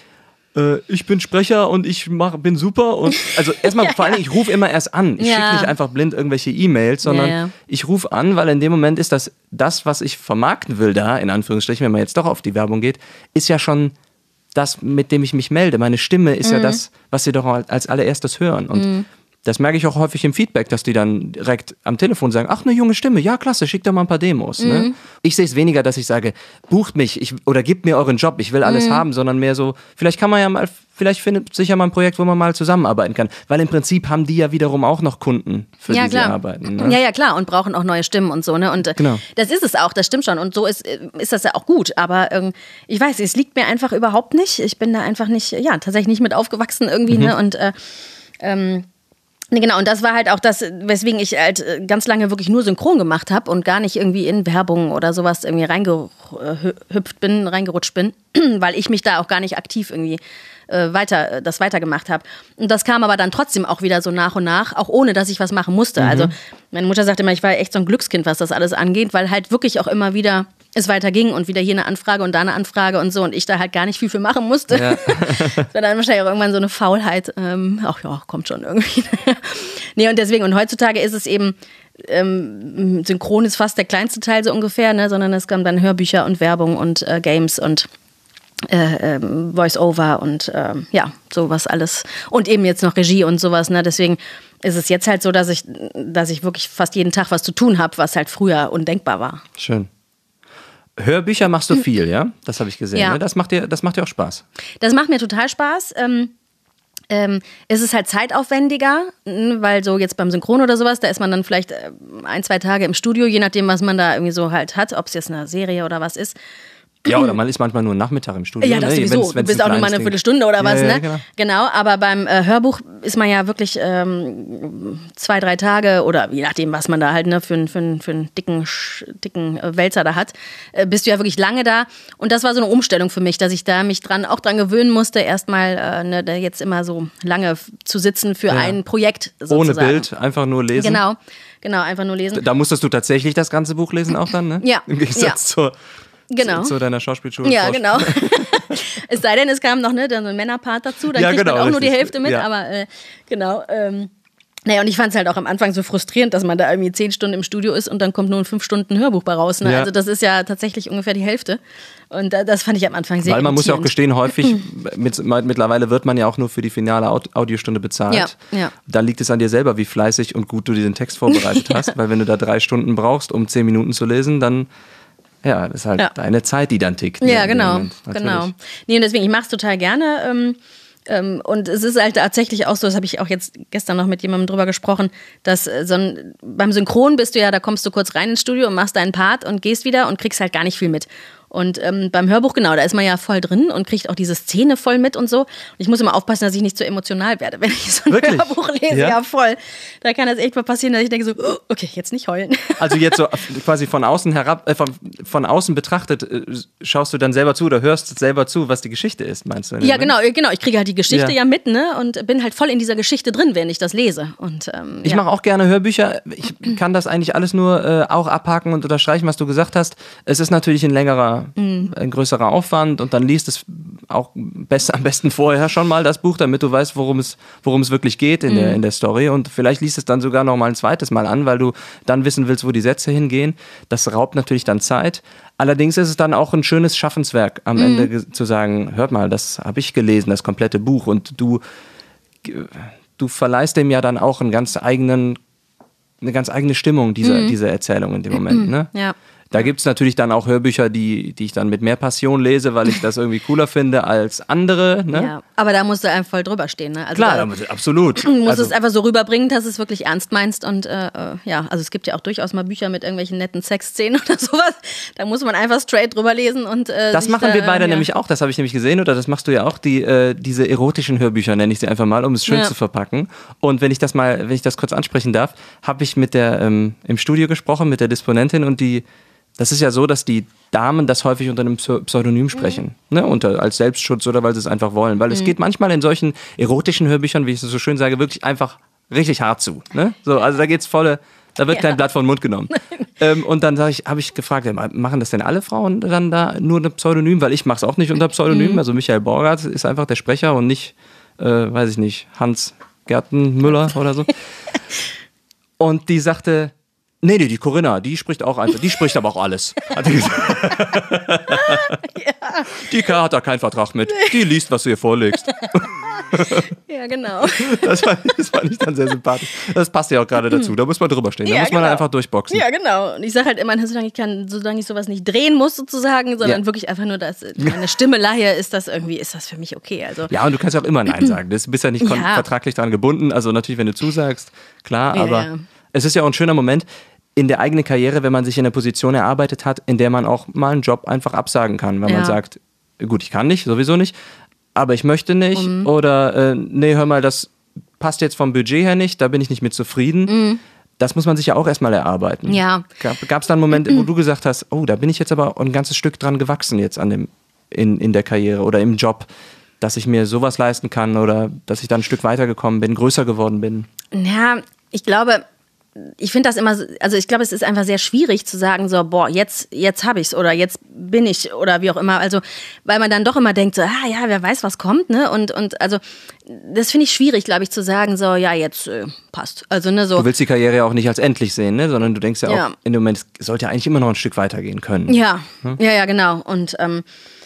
S3: ich bin Sprecher und ich mach, bin super und also erstmal ja, vor allen Dingen, ich rufe immer erst an. Ich ja. schicke nicht einfach blind irgendwelche E-Mails, sondern ja, ja. ich rufe an, weil in dem Moment ist das, das, was ich vermarkten will da, in Anführungsstrichen, wenn man jetzt doch auf die Werbung geht, ist ja schon das, mit dem ich mich melde. Meine Stimme ist mhm. ja das, was sie doch als allererstes hören und mhm. das merke ich auch häufig im Feedback, dass die dann direkt am Telefon sagen, ach, eine junge Stimme, ja, klasse, schickt doch mal ein paar Demos. Mhm. Ne? Ich sehe es weniger, dass ich sage, bucht mich ich, oder gebt mir euren Job, ich will alles mhm. haben, sondern mehr so, vielleicht kann man ja mal, vielleicht findet sich ja mal ein Projekt, wo man mal zusammenarbeiten kann. Weil im Prinzip haben die ja wiederum auch noch Kunden, für
S4: ja,
S3: die
S4: klar.
S3: sie arbeiten. Ne?
S4: Ja, ja, klar, und brauchen auch neue Stimmen und so. Ne? Und äh,
S3: genau.
S4: das ist es auch, das stimmt schon. Und so ist, ist das ja auch gut. Aber ähm, ich weiß, es liegt mir einfach überhaupt nicht. Ich bin da einfach nicht, ja, tatsächlich nicht mit aufgewachsen irgendwie. Mhm. Ne? Und äh, ähm, Nee, genau, und das war halt auch das, weswegen ich halt äh, ganz lange wirklich nur synchron gemacht habe und gar nicht irgendwie in Werbung oder sowas irgendwie reingehüpft bin, reingerutscht bin, weil ich mich da auch gar nicht aktiv irgendwie äh, weiter, das weitergemacht habe. Und das kam aber dann trotzdem auch wieder so nach und nach, auch ohne, dass ich was machen musste. Mhm. Also meine Mutter sagte immer, ich war echt so ein Glückskind, was das alles angeht, weil halt wirklich auch immer wieder es weiterging und wieder hier eine Anfrage und da eine Anfrage und so und ich da halt gar nicht viel für machen musste. Ja. Das war dann wahrscheinlich auch irgendwann so eine Faulheit. Ähm, ach ja, kommt schon irgendwie. Nee, und deswegen, und heutzutage ist es eben, ähm, Synchron ist fast der kleinste Teil so ungefähr, ne, sondern es kamen dann Hörbücher und Werbung und äh, Games und äh, ähm, Voice-Over und äh, ja, sowas alles. Und eben jetzt noch Regie und sowas, ne, deswegen ist es jetzt halt so, dass ich, dass ich wirklich fast jeden Tag was zu tun habe, was halt früher undenkbar war.
S3: Schön. Hörbücher machst du viel, ja? Das habe ich gesehen.
S4: Ja.
S3: Ne? Das macht dir, das macht dir auch Spaß.
S4: Das macht mir total Spaß. Ähm, ähm, es ist halt zeitaufwendiger, weil so jetzt beim Synchron oder sowas, da ist man dann vielleicht ein, zwei Tage im Studio, je nachdem, was man da irgendwie so halt hat, ob es jetzt eine Serie oder was ist.
S3: Ja, oder man ist manchmal nur einen Nachmittag im Studio.
S4: Ja, das
S3: ne?
S4: sowieso.
S3: Wenn's, wenn's
S4: du bist auch nur mal eine
S3: Ding.
S4: Viertelstunde oder was,
S3: ja, ja,
S4: ne?
S3: Genau.
S4: genau, aber beim äh, Hörbuch ist man ja wirklich ähm, zwei, drei Tage oder je nachdem, was man da halt ne, für, für, für einen dicken, dicken äh, Wälzer da hat, äh, bist du ja wirklich lange da. Und das war so eine Umstellung für mich, dass ich da mich dran auch dran gewöhnen musste, erstmal äh, ne, da jetzt immer so lange f- zu sitzen für
S3: Ja.
S4: ein Projekt sozusagen.
S3: Ohne Bild, einfach nur lesen.
S4: Genau, genau, einfach nur lesen.
S3: Da musstest du tatsächlich das ganze Buch lesen auch dann, ne?
S4: Ja.
S3: Im Gegensatz
S4: Ja.
S3: zur,
S4: Genau.
S3: zu, zu deiner Schauspielschule.
S4: Ja,
S3: Vorsch-
S4: genau. Es sei denn, es kam noch ne, dann so ein Männerpart dazu, dann
S3: Ja,
S4: kriegt
S3: genau,
S4: man auch nur die
S3: richtig.
S4: Hälfte mit,
S3: Ja.
S4: aber äh, genau. Ähm, naja, und ich fand es halt auch am Anfang so frustrierend, dass man da irgendwie zehn Stunden im Studio ist und dann kommt nur ein fünf Stunden Hörbuch bei raus. Ne?
S3: Ja.
S4: Also das ist ja tatsächlich ungefähr die Hälfte. Und äh, das fand ich am Anfang sehr
S3: Weil man muss ja auch
S4: irritierend.
S3: gestehen, häufig, mit, mittlerweile wird man ja auch nur für die finale Aud- Audiostunde bezahlt.
S4: Ja, ja.
S3: Da liegt es an dir selber, wie fleißig und gut du diesen Text vorbereitet
S4: Ja.
S3: hast. Weil wenn du da drei Stunden brauchst, um zehn Minuten zu lesen, dann ja, ist halt
S4: Ja.
S3: deine Zeit, die dann tickt. ne,
S4: Ja,
S3: in dem
S4: genau,
S3: Moment, natürlich.
S4: genau. Nee, und deswegen, ich mache es total gerne. Ähm, ähm, und es ist halt tatsächlich auch so, das habe ich auch jetzt gestern noch mit jemandem drüber gesprochen, dass äh, so ein, beim Synchron bist du ja, da kommst du kurz rein ins Studio und machst deinen Part und gehst wieder und kriegst halt gar nicht viel mit. Und ähm, beim Hörbuch, genau, da ist man ja voll drin und kriegt auch diese Szene voll mit und so. Und ich muss immer aufpassen, dass ich nicht zu emotional werde, wenn ich so ein
S3: Wirklich?
S4: Hörbuch lese.
S3: Ja?
S4: Ja? voll. Da kann das echt mal passieren, dass ich denke so, oh, okay, jetzt nicht heulen.
S3: Also jetzt so quasi von außen herab, äh, von, von außen betrachtet, äh, schaust du dann selber zu oder hörst selber zu, was die Geschichte ist, meinst du?
S4: Ja, genau, genau. Ich kriege halt die Geschichte
S3: Ja.
S4: ja, mit, ne? Und bin halt voll in dieser Geschichte drin, wenn ich das lese. Und, ähm,
S3: Ich
S4: ja.
S3: mache auch gerne Hörbücher. Ich kann das eigentlich alles nur äh, auch abhaken und unterstreichen, was du gesagt hast. Es ist natürlich ein längerer,
S4: Mhm.
S3: ein größerer Aufwand und dann liest es auch best, am besten vorher schon mal das Buch, damit du weißt, worum es, worum es wirklich geht in,
S4: Mhm.
S3: der, in der Story. Und vielleicht liest es dann sogar noch mal ein zweites Mal an, weil du dann wissen willst, wo die Sätze hingehen. Das raubt natürlich dann Zeit. Allerdings ist es dann auch ein schönes Schaffenswerk, am
S4: Mhm.
S3: Ende ge- zu sagen, hört mal, das habe ich gelesen, das komplette Buch. Und du, du verleihst dem ja dann auch einen ganz eigenen, eine ganz eigene Stimmung, dieser,
S4: Mhm.
S3: dieser Erzählung in dem Moment. Ne?
S4: Ja.
S3: Da gibt es natürlich dann auch Hörbücher, die, die ich dann mit mehr Passion lese, weil ich das irgendwie cooler finde als andere. Ne?
S4: Ja, aber da musst du einfach voll drüber stehen. Ne? Also
S3: Klar,
S4: da,
S3: da- absolut.
S4: du musst
S3: Also,
S4: es einfach so rüberbringen, dass es wirklich ernst meinst. Und äh, äh, ja, also es gibt ja auch durchaus mal Bücher mit irgendwelchen netten Sexszenen oder sowas. Da muss man einfach straight drüber lesen. Und, äh,
S3: das
S4: sich
S3: machen
S4: da,
S3: wir beide
S4: ja.
S3: nämlich auch, das habe ich nämlich gesehen, oder das machst du ja auch, die, äh, diese erotischen Hörbücher, nenne ich sie einfach mal, um es schön
S4: Ja.
S3: zu verpacken. Und wenn ich das mal, wenn ich das kurz ansprechen darf, habe ich mit der ähm, im Studio gesprochen, mit der Disponentin, und die, das ist ja so, dass die Damen das häufig unter einem Pseu- Pseudonym sprechen, ne? Unter, als Selbstschutz oder weil sie es einfach wollen. Weil es geht manchmal in solchen erotischen Hörbüchern, wie ich es so schön sage, wirklich einfach richtig hart zu. Ne? So, also da geht's volle, da wird
S4: Ja.
S3: kein Blatt von den Mund genommen. ähm, und dann sag ich, habe ich gefragt, ja, machen das denn alle Frauen dann da nur ein Pseudonym? Weil ich mache es auch nicht unter Pseudonym. Also Michael Borgert ist einfach der Sprecher und nicht, äh, weiß ich nicht, Hans Gertenmüller oder so. Und die sagte, nee, nee, die Corinna, die spricht auch einfach, die spricht aber auch alles. Hat die gesagt. Die K hat da keinen Vertrag mit. Die liest, was du ihr vorlegst.
S4: Ja, genau.
S3: Das fand, das fand ich dann sehr sympathisch. Das passt ja auch gerade dazu. Da muss man drüber stehen. Da
S4: Ja,
S3: muss man
S4: genau.
S3: einfach durchboxen.
S4: Ja, genau. Und ich sage halt immer, solange ich kann, solange ich sowas nicht drehen muss sozusagen, sondern
S3: Ja.
S4: wirklich einfach nur, dass meine Stimme leihe, ist das irgendwie, ist das für mich okay. Also
S3: Ja, und du kannst ja auch immer Nein sagen. Du bist ja nicht kon-
S4: Ja.
S3: vertraglich daran gebunden. Also natürlich, wenn du zusagst, klar.
S4: Ja,
S3: Aber
S4: ja.
S3: es ist ja auch ein schöner Moment in der eigenen Karriere, wenn man sich in einer Position erarbeitet hat, in der man auch mal einen Job einfach absagen kann. Weil man
S4: Ja.
S3: sagt, gut, ich kann nicht, sowieso nicht, aber ich möchte nicht. Oder, äh, nee, hör mal, das passt jetzt vom Budget her nicht, da bin ich nicht mit zufrieden. Mhm. Das muss man sich ja auch erstmal erarbeiten.
S4: Ja.
S3: Gab es da einen Moment, wo du gesagt hast, oh, da bin ich jetzt aber ein ganzes Stück dran gewachsen jetzt an dem, in, in der Karriere oder im Job, dass ich mir sowas leisten kann oder dass ich dann ein Stück weitergekommen bin, größer geworden bin?
S4: Ja, ich glaube, ich finde das immer, so- also ich glaube, es ist einfach sehr schwierig zu sagen, so, boah, jetzt, jetzt habe ich's oder jetzt bin ich oder wie auch immer. Also, weil man dann doch immer denkt, so, ah ja, wer weiß, was kommt, ne? Und, und also, das finde ich schwierig, glaube ich, zu sagen, so, ja, jetzt äh, passt. Also, ne, so.
S3: Du willst die Karriere ja auch nicht als endlich sehen, ne? Sondern du denkst ja,
S4: Ja.
S3: auch, in dem Moment, es sollte ja eigentlich immer noch ein Stück weitergehen können.
S4: Ja, ja, ja, genau. Und ähm,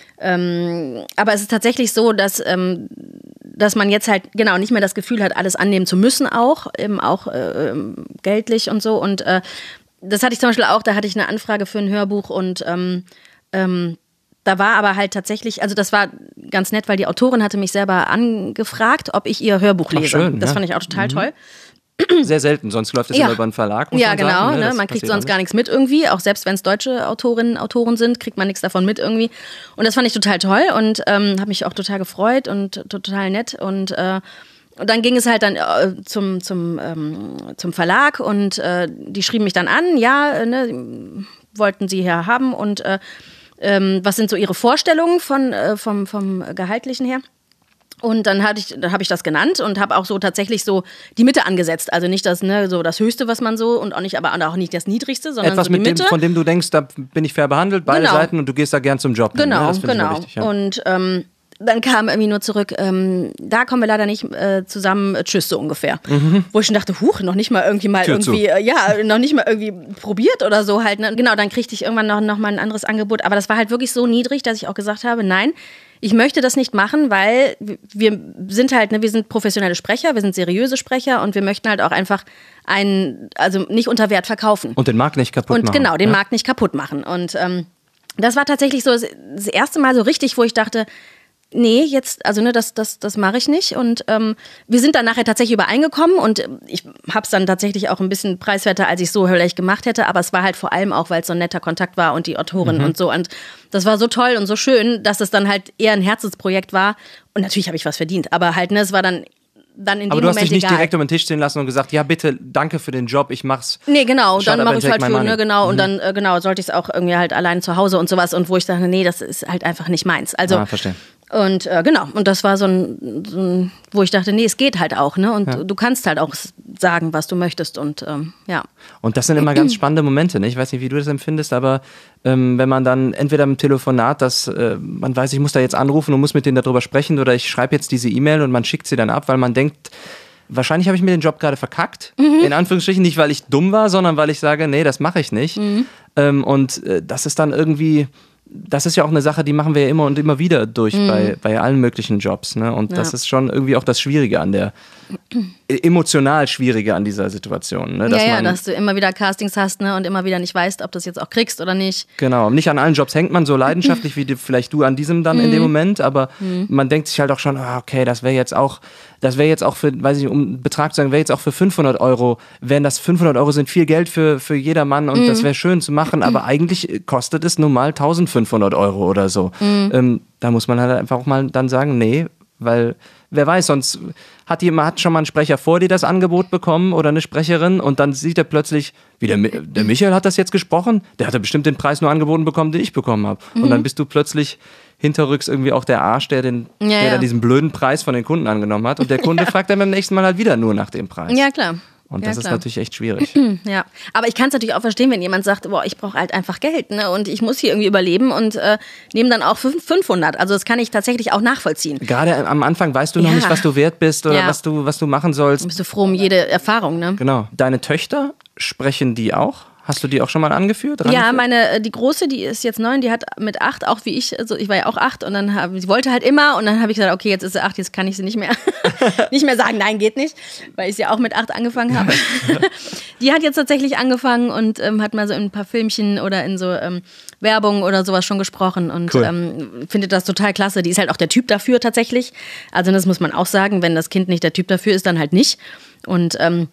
S4: ähm, aber es ist tatsächlich so, dass ähm, dass man jetzt halt genau nicht mehr das Gefühl hat, alles annehmen zu müssen, auch eben auch äh, ähm, geldlich und so. Und äh, das hatte ich zum Beispiel auch. Da hatte ich eine Anfrage für ein Hörbuch und ähm, ähm, da war aber halt tatsächlich, also das war ganz nett, weil die Autorin hatte mich selber angefragt, ob ich ihr Hörbuch lese.
S3: schön,
S4: das
S3: ja.
S4: fand ich auch total toll.
S3: Sehr selten, sonst läuft das
S4: Ja.
S3: immer über einen Verlag, muss
S4: Ja,
S3: man
S4: genau.
S3: sagen.
S4: Ne?
S3: Das
S4: Man kriegt
S3: passiert
S4: sonst
S3: auch
S4: gar nichts mit irgendwie. Auch selbst wenn es deutsche Autorinnen, Autoren sind, kriegt man nichts davon mit irgendwie. Und das fand ich total toll und ähm, habe mich auch total gefreut und total nett. Und, äh, und dann ging es halt dann äh, zum, zum, ähm, zum Verlag und äh, die schrieben mich dann an, ja, äh, ne, wollten sie hier haben und äh, ähm, was sind so ihre Vorstellungen von, äh, vom, vom Gehaltlichen her? Und dann hatte ich, dann habe ich das genannt und habe auch so tatsächlich so die Mitte angesetzt. Also nicht das, ne, so das Höchste, was man so und auch nicht, aber auch nicht das Niedrigste, sondern
S3: Etwas
S4: so die
S3: mit dem,
S4: Mitte.
S3: von dem du denkst, da bin ich fair behandelt, beide
S4: Genau.
S3: Seiten, und du gehst da gern zum Job. hin, ne?
S4: Genau,
S3: Das finde ich
S4: genau.
S3: immer wichtig, ja.
S4: Und ähm, dann kam irgendwie nur zurück, ähm, da kommen wir leider nicht äh, zusammen, äh, tschüss, so ungefähr. Wo ich schon dachte, huch, noch nicht mal irgendwie mal
S3: Mhm. Tür zu.
S4: irgendwie, äh, ja, noch nicht mal irgendwie probiert oder so halt. Ne? Genau, dann kriegte ich irgendwann noch, noch mal ein anderes Angebot. Aber das war halt wirklich so niedrig, dass ich auch gesagt habe, nein, ich möchte das nicht machen, weil wir sind halt, ne, wir sind professionelle Sprecher, wir sind seriöse Sprecher und wir möchten halt auch einfach einen, also nicht unter Wert verkaufen.
S3: Und den Markt nicht kaputt
S4: Und
S3: machen.
S4: genau, den
S3: ja?
S4: Markt nicht kaputt machen. Und ähm, das war tatsächlich so das, das erste Mal so richtig, wo ich dachte, nee, jetzt, also ne, das, das, das mache ich nicht. Und ähm, wir sind dann nachher tatsächlich übereingekommen und ich habe es dann tatsächlich auch ein bisschen preiswerter, als ich so vielleicht gemacht hätte. Aber es war halt vor allem auch, weil es so ein netter Kontakt war und die Autorin
S3: Mhm.
S4: und so. Und das war so toll und so schön, dass es dann halt eher ein Herzensprojekt war. Und natürlich habe ich was verdient, aber halt, ne, es war dann, dann in
S3: Aber
S4: dem
S3: du hast
S4: Moment
S3: dich nicht
S4: egal.
S3: direkt um den Tisch stehen lassen und gesagt, ja bitte, danke für den Job, ich mach's.
S4: Nee, genau,
S3: Shut
S4: dann
S3: up
S4: mache
S3: and
S4: ich
S3: take
S4: halt
S3: my
S4: für, ne,
S3: money.
S4: genau, und dann, äh, genau, sollte ich es auch irgendwie halt allein zu Hause und sowas und wo ich dachte, nee, das ist halt einfach nicht meins. Also,
S3: Ah, verstehe.
S4: und äh, genau, und das war so ein, so ein, wo ich dachte, nee, es geht halt auch, ne, und
S3: Ja.
S4: du, du kannst halt auch sagen, was du möchtest und ähm, ja.
S3: Und das sind immer ganz spannende Momente, ne? Ich weiß nicht, wie du das empfindest, aber ähm, wenn man dann entweder im Telefonat, dass äh, man weiß, ich muss da jetzt anrufen und muss mit denen darüber sprechen, oder ich schreibe jetzt diese E-Mail und man schickt sie dann ab, weil man denkt, wahrscheinlich habe ich mir den Job gerade verkackt.
S4: Mhm.
S3: In Anführungsstrichen, nicht weil ich dumm war, sondern weil ich sage, nee, das mache ich nicht.
S4: Mhm.
S3: Ähm, und äh, das ist dann irgendwie, das ist ja auch eine Sache, die machen wir ja immer und immer wieder durch bei, bei allen möglichen Jobs. Ne? Und das
S4: Mhm. Ja.
S3: ist schon irgendwie auch das Schwierige an der, emotional Schwierige an dieser Situation. Ne? Dass
S4: ja, ja,
S3: man,
S4: dass du immer wieder Castings hast, ne, und immer wieder nicht weißt, ob du es jetzt auch kriegst oder nicht.
S3: Genau, nicht an allen Jobs hängt man so leidenschaftlich wie die, vielleicht du an diesem dann in dem Moment, aber man denkt sich halt auch schon, ah, okay, das wäre jetzt auch, das wäre jetzt auch für, weiß ich, um einen Betrag zu sagen, wäre jetzt auch für fünfhundert Euro, wären das fünfhundert Euro sind viel Geld für, für jedermann und das wäre schön zu machen, aber eigentlich kostet es nun mal eintausendfünfhundert Euro oder so. Ähm, da muss man halt einfach auch mal dann sagen, nee, weil wer weiß, sonst hat jemand hat schon mal ein Sprecher vor dir das Angebot bekommen oder eine Sprecherin und dann sieht er plötzlich, wie der, Mi- der Michael hat das jetzt gesprochen, der hat ja bestimmt den Preis nur angeboten bekommen, den ich bekommen habe. Und dann bist du plötzlich hinterrücks irgendwie auch der Arsch, der, den,
S4: Ja,
S3: der
S4: ja.
S3: da diesen blöden Preis von den Kunden angenommen hat und der Kunde fragt dann beim nächsten Mal halt wieder nur nach dem Preis.
S4: Ja, klar.
S3: Und
S4: ja,
S3: das ist
S4: klar.
S3: natürlich echt schwierig.
S4: Ja, aber ich kann es natürlich auch verstehen, wenn jemand sagt, boah, ich brauche halt einfach Geld, ne, und ich muss hier irgendwie überleben und äh, nehme dann auch fünf- fünfhundert. Also das kann ich tatsächlich auch nachvollziehen.
S3: Gerade am Anfang weißt du noch
S4: Ja.
S3: nicht, was du wert bist oder
S4: Ja.
S3: was du, was du machen sollst.
S4: Bist du froh um jede Erfahrung, ne?
S3: Genau. Deine Töchter, sprechen die auch? Hast du die auch schon mal angeführt?
S4: Ja,
S3: rangeführt?
S4: meine, äh, die Große, die ist jetzt neun, die hat mit acht, auch wie ich, also ich war ja auch acht und dann hab, sie wollte halt immer und dann habe ich gesagt, okay, jetzt ist sie acht, jetzt kann ich sie nicht mehr, nicht mehr sagen, nein, geht nicht, weil ich sie auch mit acht angefangen habe. Die hat jetzt tatsächlich angefangen und ähm, hat mal so in ein paar Filmchen oder in so ähm, Werbung oder sowas schon gesprochen und
S3: Cool.
S4: ähm, findet das total klasse. Die ist halt auch der Typ dafür tatsächlich. Also das muss man auch sagen, wenn das Kind nicht der Typ dafür ist, dann halt nicht. Und ähm,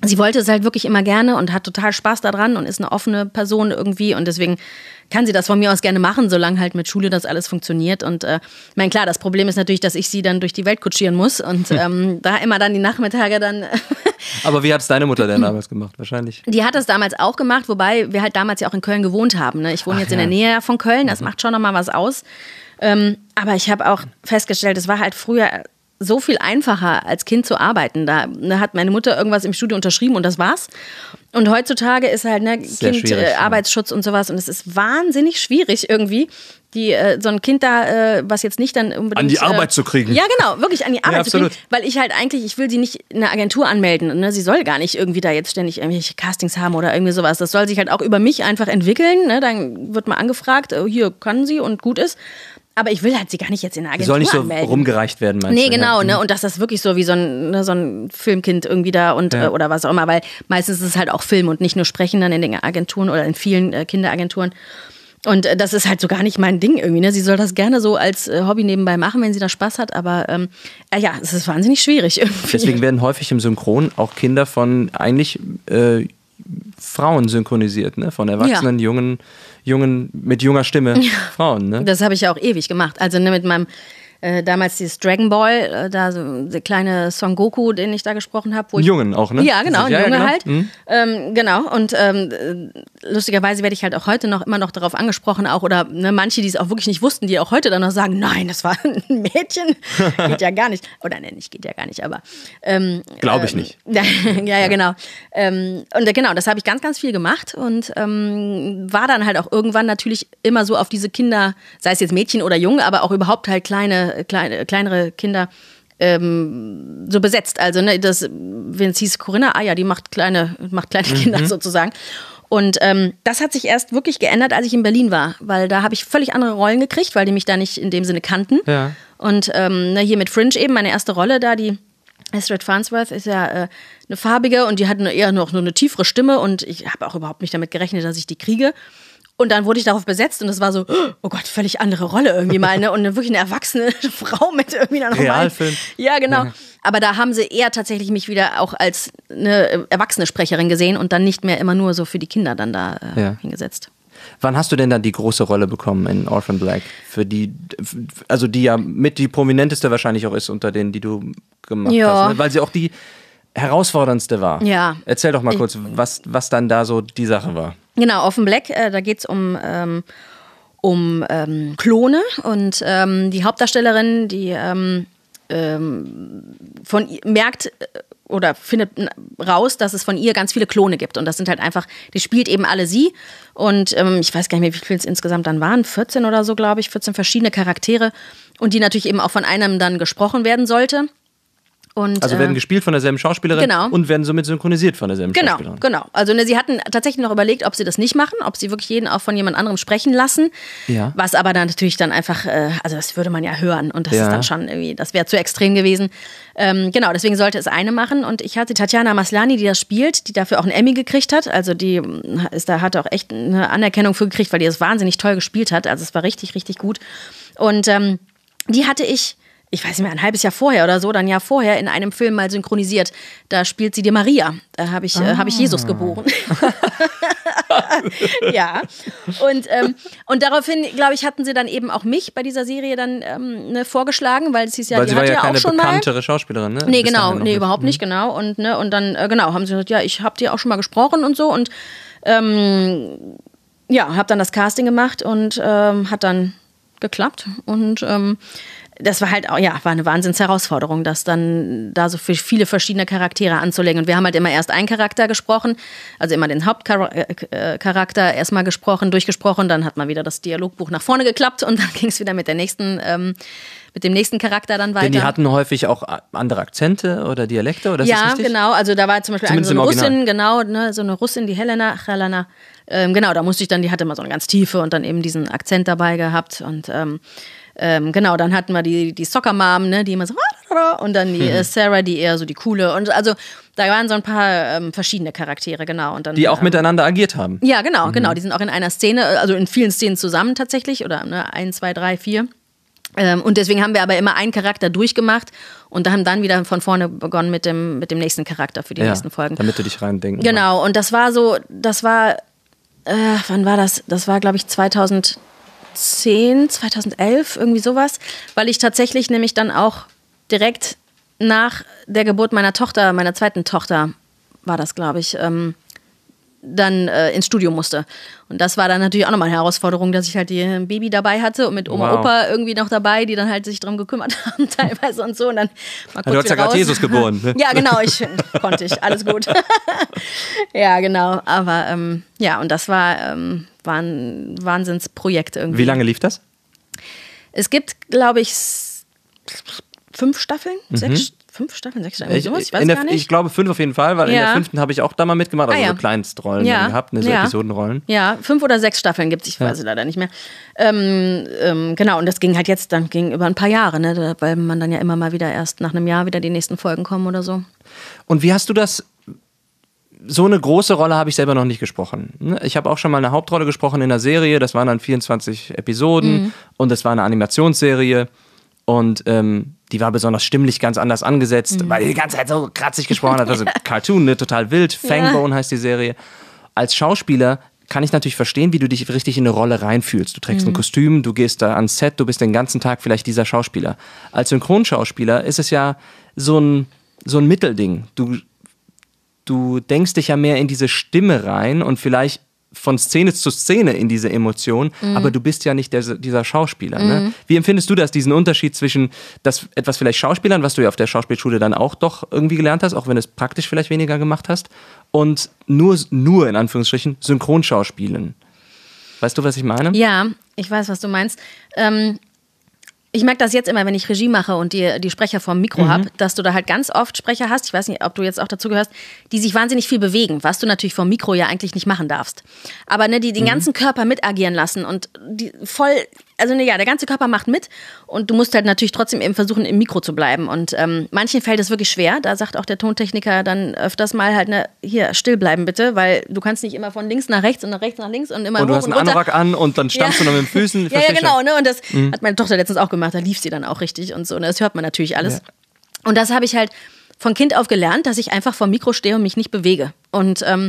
S4: sie wollte es halt wirklich immer gerne und hat total Spaß daran und ist eine offene Person irgendwie und deswegen kann sie das von mir aus gerne machen, solange halt mit Schule das alles funktioniert. Und äh, ich meine, klar, das Problem ist natürlich, dass ich sie dann durch die Welt kutschieren muss und ähm, da immer dann die Nachmittage dann...
S3: Aber wie hat es deine Mutter denn damals gemacht? Wahrscheinlich.
S4: Die hat das damals auch gemacht, wobei wir halt damals ja auch in Köln gewohnt haben. Ne? Ich wohne
S3: Ach,
S4: jetzt in
S3: ja.
S4: der Nähe von Köln, das macht schon nochmal was aus. Ähm, aber ich habe auch festgestellt, es war halt früher so viel einfacher, als Kind zu arbeiten. Da ne, hat meine Mutter irgendwas im Studio unterschrieben und das war's. Und heutzutage ist halt ne,
S3: Sehr
S4: Kind,
S3: schwierig,
S4: äh,
S3: ja.
S4: Arbeitsschutz und sowas. Und es ist wahnsinnig schwierig irgendwie, die, äh, so ein Kind da, äh, was jetzt nicht dann unbedingt...
S3: An die Arbeit
S4: äh,
S3: zu kriegen.
S4: Ja, genau, wirklich an die Arbeit
S3: Ja,
S4: zu kriegen.
S3: absolut.
S4: Weil ich halt eigentlich, ich will sie nicht in eine Agentur anmelden. Ne? Sie soll gar nicht irgendwie da jetzt ständig irgendwelche Castings haben oder irgendwie sowas. Das soll sich halt auch über mich einfach entwickeln. Ne? Dann wird mal angefragt, äh, hier kann sie und gut ist. Aber ich will halt sie gar nicht jetzt in eine
S3: Die
S4: Agentur
S3: soll nicht so
S4: anmelden.
S3: rumgereicht werden, meinst
S4: Nee,
S3: du?
S4: genau,
S3: Ja.
S4: ne? Und dass das wirklich so wie so ein, ne, so ein Filmkind irgendwie da und
S3: Ja.
S4: äh, oder was auch immer, weil meistens ist es halt auch Film und nicht nur Sprechen dann in den Agenturen oder in vielen äh, Kinderagenturen. Und äh, das ist halt so gar nicht mein Ding irgendwie. Ne? Sie soll das gerne so als äh, Hobby nebenbei machen, wenn sie da Spaß hat. Aber ähm, äh, ja, es ist wahnsinnig schwierig irgendwie.
S3: Deswegen werden häufig im Synchron auch Kinder von eigentlich äh, Frauen synchronisiert, ne? Von erwachsenen, jungen, jungen, mit junger Stimme Frauen, ne?
S4: Das habe ich ja auch ewig gemacht. Also ne, mit meinem äh, damals dieses Dragon Ball, äh, da so der kleine Son Goku, den ich da gesprochen habe.
S3: Einen Jungen auch, ne?
S4: Ja, genau, ein
S3: Ja, ja,
S4: Junge
S3: genau.
S4: halt.
S3: Mhm.
S4: Ähm, genau, und ähm, äh, lustigerweise werde ich halt auch heute noch immer noch darauf angesprochen, auch oder ne, manche, die es auch wirklich nicht wussten, die auch heute dann noch sagen, nein, das war ein Mädchen. Geht ja gar nicht. Oder ne, nicht, geht ja gar nicht, aber ähm,
S3: Glaube ich
S4: ähm,
S3: nicht.
S4: ja, ja, genau. Ähm, und äh, genau, das habe ich ganz, ganz viel gemacht und ähm, war dann halt auch irgendwann natürlich immer so auf diese Kinder, sei es jetzt Mädchen oder Jungen, aber auch überhaupt halt kleine, kleine kleinere Kinder ähm, so besetzt. Also, ne, das, wenn es hieß Corinna, ah ja, die macht kleine, macht kleine Kinder sozusagen. Und ähm, das hat sich erst wirklich geändert, als ich in Berlin war, weil da habe ich völlig andere Rollen gekriegt, weil die mich da nicht in dem Sinne kannten.
S3: Ja.
S4: Und ähm, ne, hier mit Fringe eben, meine erste Rolle da, die Astrid Farnsworth ist ja äh, eine farbige und die hat eine, eher noch nur eine tiefere Stimme und ich habe auch überhaupt nicht damit gerechnet, dass ich die kriege. Und dann wurde ich darauf besetzt und es war so, oh Gott, völlig andere Rolle irgendwie mal, ne? Und eine, wirklich eine erwachsene Frau mit irgendwie einer normalen...
S3: Realfilm.
S4: Ja, genau. Aber da haben sie eher tatsächlich mich wieder auch als eine erwachsene Sprecherin gesehen und dann nicht mehr immer nur so für die Kinder dann da äh,
S3: Ja.
S4: hingesetzt.
S3: Wann hast du denn dann die große Rolle bekommen in Orphan Black? Für die, also die ja mit die prominenteste wahrscheinlich auch ist unter denen, die du gemacht
S4: Ja.
S3: hast, ne? Weil sie auch die herausforderndste war.
S4: Ja.
S3: Erzähl doch mal kurz, was, was dann da so die Sache war.
S4: Genau, Orphan Black, äh, da geht's um, ähm, um ähm, Klone und ähm, die Hauptdarstellerin, die ähm, ähm, von ihr merkt äh, oder findet raus, dass es von ihr ganz viele Klone gibt und das sind halt einfach, die spielt eben alle sie und ähm, ich weiß gar nicht mehr, wie viele es insgesamt dann waren, vierzehn oder so, glaube ich, vierzehn verschiedene Charaktere und die natürlich eben auch von einem dann gesprochen werden sollte. Und,
S3: Also
S4: äh,
S3: werden gespielt von derselben Schauspielerin
S4: genau.
S3: und werden somit synchronisiert von derselben
S4: Genau,
S3: Schauspielerin.
S4: genau. Also ne, sie hatten tatsächlich noch überlegt, ob sie das nicht machen, ob sie wirklich jeden auch von jemand anderem sprechen lassen.
S3: Ja.
S4: Was aber dann natürlich dann einfach, äh, also das würde man ja hören und das
S3: Ja.
S4: ist dann schon irgendwie, das wäre zu extrem gewesen. Ähm, genau, deswegen sollte es eine machen und ich hatte Tatjana Maslany, die das spielt, die dafür auch einen Emmy gekriegt hat. Also die ist da hatte auch echt eine Anerkennung für gekriegt, weil die das wahnsinnig toll gespielt hat. Also es war richtig, richtig gut. Und ähm, die hatte ich ich weiß nicht mehr, ein halbes Jahr vorher oder so, dann ein Jahr vorher in einem Film mal synchronisiert. Da spielt sie die Maria. Da habe ich, ah. äh, hab ich Jesus geboren. Ja. Und, ähm, und daraufhin, glaube ich, hatten sie dann eben auch mich bei dieser Serie dann ähm, ne, vorgeschlagen, weil es hieß ja,
S3: Weil
S4: die
S3: sie
S4: hat
S3: war ja
S4: ja
S3: keine
S4: auch schon mal.
S3: bekanntere Schauspielerin, ne?
S4: Nee,
S3: Bis
S4: genau,
S3: dahin noch
S4: nee,
S3: nicht.
S4: überhaupt nicht, genau. Und, ne, und dann, äh, genau, haben sie gesagt, ja, ich habe dir auch schon mal gesprochen und so. Und ähm, ja, habe dann das Casting gemacht und ähm, hat dann geklappt. Und ähm, das war halt auch, ja, war eine Wahnsinnsherausforderung, das dann da so für viele verschiedene Charaktere anzulegen. Und wir haben halt immer erst einen Charakter gesprochen, also immer den Hauptcharakter erstmal gesprochen, durchgesprochen, dann hat man wieder das Dialogbuch nach vorne geklappt und dann ging es wieder mit der nächsten, ähm, mit dem nächsten Charakter dann weiter.
S3: Denn die hatten häufig auch andere Akzente oder Dialekte, oder ist das
S4: Ja,
S3: richtig?
S4: genau, also da war zum Beispiel eine,
S3: Zumindest
S4: so eine
S3: im Original.
S4: Russin, genau, ne, so eine Russin, die Helena, Helena, ähm, genau, da musste ich dann, die hatte immer so eine ganz tiefe und dann eben diesen Akzent dabei gehabt und ähm, Ähm, genau, dann hatten wir die, die Soccer Mom, ne, die immer so und dann die äh, Sarah, die eher so die coole und also da waren so ein paar ähm, verschiedene Charaktere, genau. Und dann,
S3: Die auch
S4: ähm,
S3: miteinander agiert haben.
S4: Ja, genau, genau, die sind auch in einer Szene, also in vielen Szenen zusammen tatsächlich oder ne, ein, zwei, drei, vier. Ähm, und deswegen haben wir aber immer einen Charakter durchgemacht und haben dann wieder von vorne begonnen mit dem, mit dem nächsten Charakter für die
S3: Ja,
S4: nächsten Folgen.
S3: damit du dich reindenken
S4: Genau, und das war so, das war, äh, wann war das? Das war, glaube ich, zweitausendzehn, zweitausendelf, irgendwie sowas, weil ich tatsächlich nämlich dann auch direkt nach der Geburt meiner Tochter, meiner zweiten Tochter, war das, glaube ich, ähm, dann äh, ins Studio musste. Und das war dann natürlich auch nochmal eine Herausforderung, dass ich halt die ein Baby dabei hatte und mit Oma,
S3: Wow.
S4: Opa irgendwie noch dabei, die dann halt sich drum gekümmert haben teilweise und so. Und dann mal kurz
S3: Du hast ja
S4: wieder
S3: gerade
S4: raus.
S3: Jesus geboren. Ne?
S4: Ja, genau, ich konnte ich, alles gut. Ja, genau, aber ähm, ja, und das war, ähm, war ein Wahnsinnsprojekt irgendwie.
S3: Wie lange lief das?
S4: Es gibt, glaube ich, s- fünf Staffeln, sechs, fünf Staffeln, sechs Staffeln,
S3: Ich,
S4: sowas, ich weiß
S3: in der,
S4: gar nicht.
S3: Ich glaube fünf auf jeden Fall, weil in
S4: Ja.
S3: der fünften habe ich auch da mal mitgemacht, also
S4: Ah, ja.
S3: so Kleinstrollen
S4: Ja.
S3: dann gehabt, ne, so
S4: Ja.
S3: Episodenrollen.
S4: Ja, fünf oder sechs Staffeln gibt es, ich weiß es leider nicht mehr. Ähm, ähm, genau, und das ging halt jetzt dann ging über ein paar Jahre, ne, da- weil man dann ja immer mal wieder erst nach einem Jahr wieder die nächsten Folgen kommen oder so.
S3: Und wie hast du das? So eine große Rolle habe ich selber noch nicht gesprochen. ne? Ich habe auch schon mal eine Hauptrolle gesprochen in einer Serie, das waren dann vierundzwanzig Episoden
S4: Mhm.
S3: und das war eine Animationsserie und ähm, die war besonders stimmlich ganz anders angesetzt,
S4: Mhm.
S3: weil die die ganze Zeit so kratzig gesprochen hat, also Cartoon, ne, total wild, Fangbone heißt die Serie. Als Schauspieler kann ich natürlich verstehen, wie du dich richtig in eine Rolle reinfühlst. Du trägst
S4: Mhm.
S3: ein Kostüm, du gehst da ans Set, du bist den ganzen Tag vielleicht dieser Schauspieler. Als Synchronschauspieler ist es ja so ein, so ein Mittelding. Du, du denkst dich ja mehr in diese Stimme rein und vielleicht von Szene zu Szene in diese Emotion, aber du bist ja nicht der, dieser Schauspieler. Ne? Wie empfindest du das, diesen Unterschied zwischen das etwas vielleicht Schauspielern, was du ja auf der Schauspielschule dann auch doch irgendwie gelernt hast, auch wenn du es praktisch vielleicht weniger gemacht hast, und nur, nur in Anführungsstrichen Synchronschauspielen? Weißt du, was ich meine?
S4: Ja, ich weiß, was du meinst. Ähm, ich merke das jetzt immer, wenn ich Regie mache und die, die Sprecher vorm Mikro
S3: Mhm.
S4: habe, dass du da halt ganz oft Sprecher hast, ich weiß nicht, ob du jetzt auch dazu gehörst, die sich wahnsinnig viel bewegen, was du natürlich vorm Mikro ja eigentlich nicht machen darfst. Aber ne, die den
S3: Mhm.
S4: ganzen Körper mitagieren lassen und die voll, also ne, ja, der ganze Körper macht mit und du musst halt natürlich trotzdem eben versuchen, im Mikro zu bleiben. Und ähm, manchen fällt es wirklich schwer, da sagt auch der Tontechniker dann öfters mal halt, ne, hier, still bleiben bitte, weil du kannst nicht immer von links nach rechts und nach rechts nach links und immer
S3: Und du
S4: hoch
S3: hast
S4: und
S3: einen
S4: runter.
S3: Anorak an und dann stammst du noch mit den Füßen.
S4: Ja, ja,
S3: verstehst du?
S4: genau, ne? Und das hat meine Tochter letztens auch gemacht, da lief sie dann auch richtig und so. Ne? Das hört man natürlich alles.
S3: Ja.
S4: Und das habe ich halt von Kind auf gelernt, dass ich einfach vor dem Mikro stehe und mich nicht bewege. Und ähm,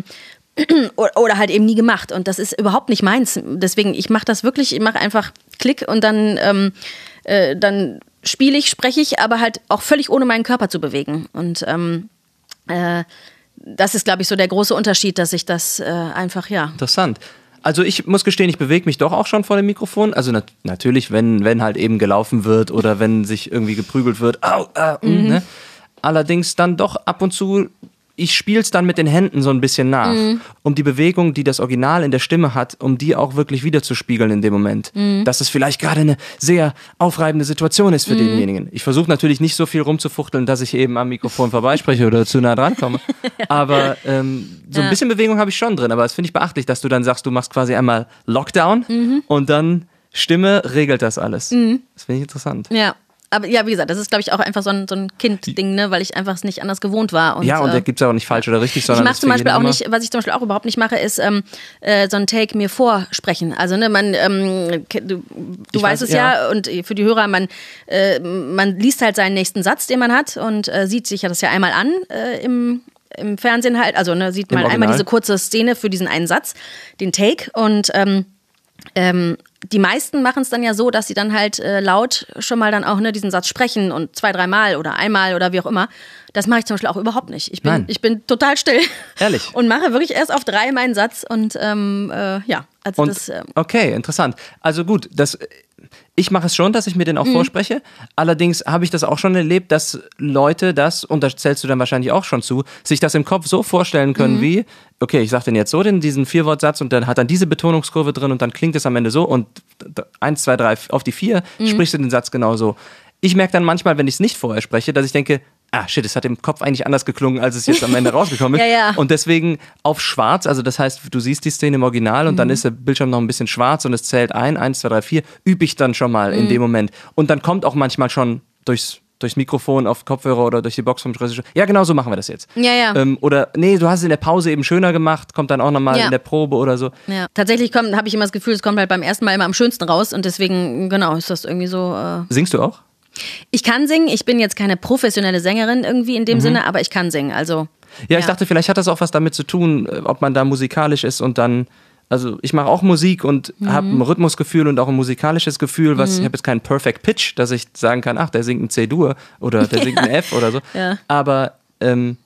S4: oder halt eben nie gemacht. Und das ist überhaupt nicht meins. Deswegen, ich mache das wirklich, ich mache einfach Klick und dann, ähm, äh, dann spiele ich, spreche ich, aber halt auch völlig ohne meinen Körper zu bewegen. Und ähm, äh, das ist, glaube ich, so der große Unterschied, dass ich das äh, einfach, ja.
S3: Interessant. Also ich muss gestehen, ich bewege mich doch auch schon vor dem Mikrofon. Also nat- natürlich, wenn, wenn halt eben gelaufen wird oder wenn sich irgendwie geprügelt wird. Au, äh,
S4: Mhm.
S3: ne? Allerdings dann doch ab und zu, ich spiele es dann mit den Händen so ein bisschen nach,
S4: Mhm.
S3: um die Bewegung, die das Original in der Stimme hat, um die auch wirklich wiederzuspiegeln in dem Moment.
S4: Mhm.
S3: Dass es vielleicht gerade eine sehr aufreibende Situation ist für denjenigen. Ich versuche natürlich nicht so viel rumzufuchteln, dass ich eben am Mikrofon vorbeispreche oder zu nah dran komme. Aber ähm, so ein
S4: Ja.
S3: bisschen Bewegung habe ich schon drin. Aber das finde ich beachtlich, dass du dann sagst, du machst quasi einmal Lockdown
S4: Mhm.
S3: und dann Stimme regelt das alles. Das finde ich interessant.
S4: Ja. Aber ja, wie gesagt, das ist, glaube ich, auch einfach so ein, so ein Kind-Ding, ne? Weil ich einfach es nicht anders gewohnt war. Und,
S3: ja, und
S4: äh,
S3: da gibt es auch nicht falsch oder richtig,
S4: ich
S3: sondern
S4: mache
S3: das
S4: zum
S3: für
S4: Beispiel
S3: jeden
S4: auch
S3: immer-
S4: nicht, was ich zum Beispiel auch überhaupt nicht mache, ist ähm, äh, so ein Take mir vorsprechen. Also ne, man, ähm, ke- du, du
S3: Ich
S4: weißt
S3: weiß,
S4: es ja.
S3: ja.
S4: Und für die Hörer, man, äh, man liest halt seinen nächsten Satz, den man hat und äh, sieht sich ja das ja einmal an äh, im im Fernsehen halt. Also ne, sieht
S3: Im
S4: man einmal
S3: Original.
S4: diese kurze Szene für diesen einen Satz, den Take und ähm, ähm, die meisten machen es dann ja so, dass sie dann halt äh, laut schon mal dann auch ne, diesen Satz sprechen und zwei, dreimal oder einmal oder wie auch immer. Das mache ich zum Beispiel auch überhaupt nicht. Ich bin,
S3: Nein.
S4: ich bin total still.
S3: Ehrlich?
S4: Und mache wirklich erst auf drei meinen Satz und ähm, äh, ja, also
S3: Und,
S4: das. Ähm,
S3: okay, interessant. Also gut, das, ich mache es schon, dass ich mir den auch vorspreche. Allerdings habe ich das auch schon erlebt, dass Leute das, und da zählst du dann wahrscheinlich auch schon zu, sich das im Kopf so vorstellen können wie, okay, ich sage den jetzt so, den, diesen Vierwortsatz und dann hat dann diese Betonungskurve drin und dann klingt es am Ende so und eins, zwei, drei auf die vier sprichst du den Satz genau so. Ich merke dann manchmal, wenn ich es nicht vorher spreche, dass ich denke, ah shit, es hat im Kopf eigentlich anders geklungen, als es jetzt am Ende rausgekommen ist.
S4: Ja, ja.
S3: Und deswegen auf schwarz, also das heißt, du siehst die Szene im Original und dann ist der Bildschirm noch ein bisschen schwarz und es zählt ein, eins, zwei, drei, vier, übe ich dann schon mal in dem Moment. Und dann kommt auch manchmal schon durchs durchs Mikrofon auf Kopfhörer oder durch die Box vom Regisseur. Ja, genau so machen wir das jetzt.
S4: Ja, ja.
S3: Ähm, oder, nee, du hast es in der Pause eben schöner gemacht, kommt dann auch nochmal
S4: Ja.
S3: in der Probe oder so.
S4: Ja. Tatsächlich habe ich immer das Gefühl, es kommt halt beim ersten Mal immer am schönsten raus und deswegen, genau, ist das irgendwie so. Äh
S3: Singst du auch?
S4: ich kann singen, ich bin jetzt keine professionelle Sängerin irgendwie in dem Sinne, aber ich kann singen, also.
S3: Ja, ich
S4: Ja.
S3: dachte, vielleicht hat das auch was damit zu tun, äh, ob man da musikalisch ist und dann, also ich mache auch Musik und
S4: Mhm.
S3: habe ein Rhythmusgefühl und auch ein musikalisches Gefühl, was ich habe jetzt keinen Perfect Pitch, dass ich sagen kann, ach, der singt ein C-Dur oder der singt ein F oder so.
S4: Ja.
S3: Aber ähm,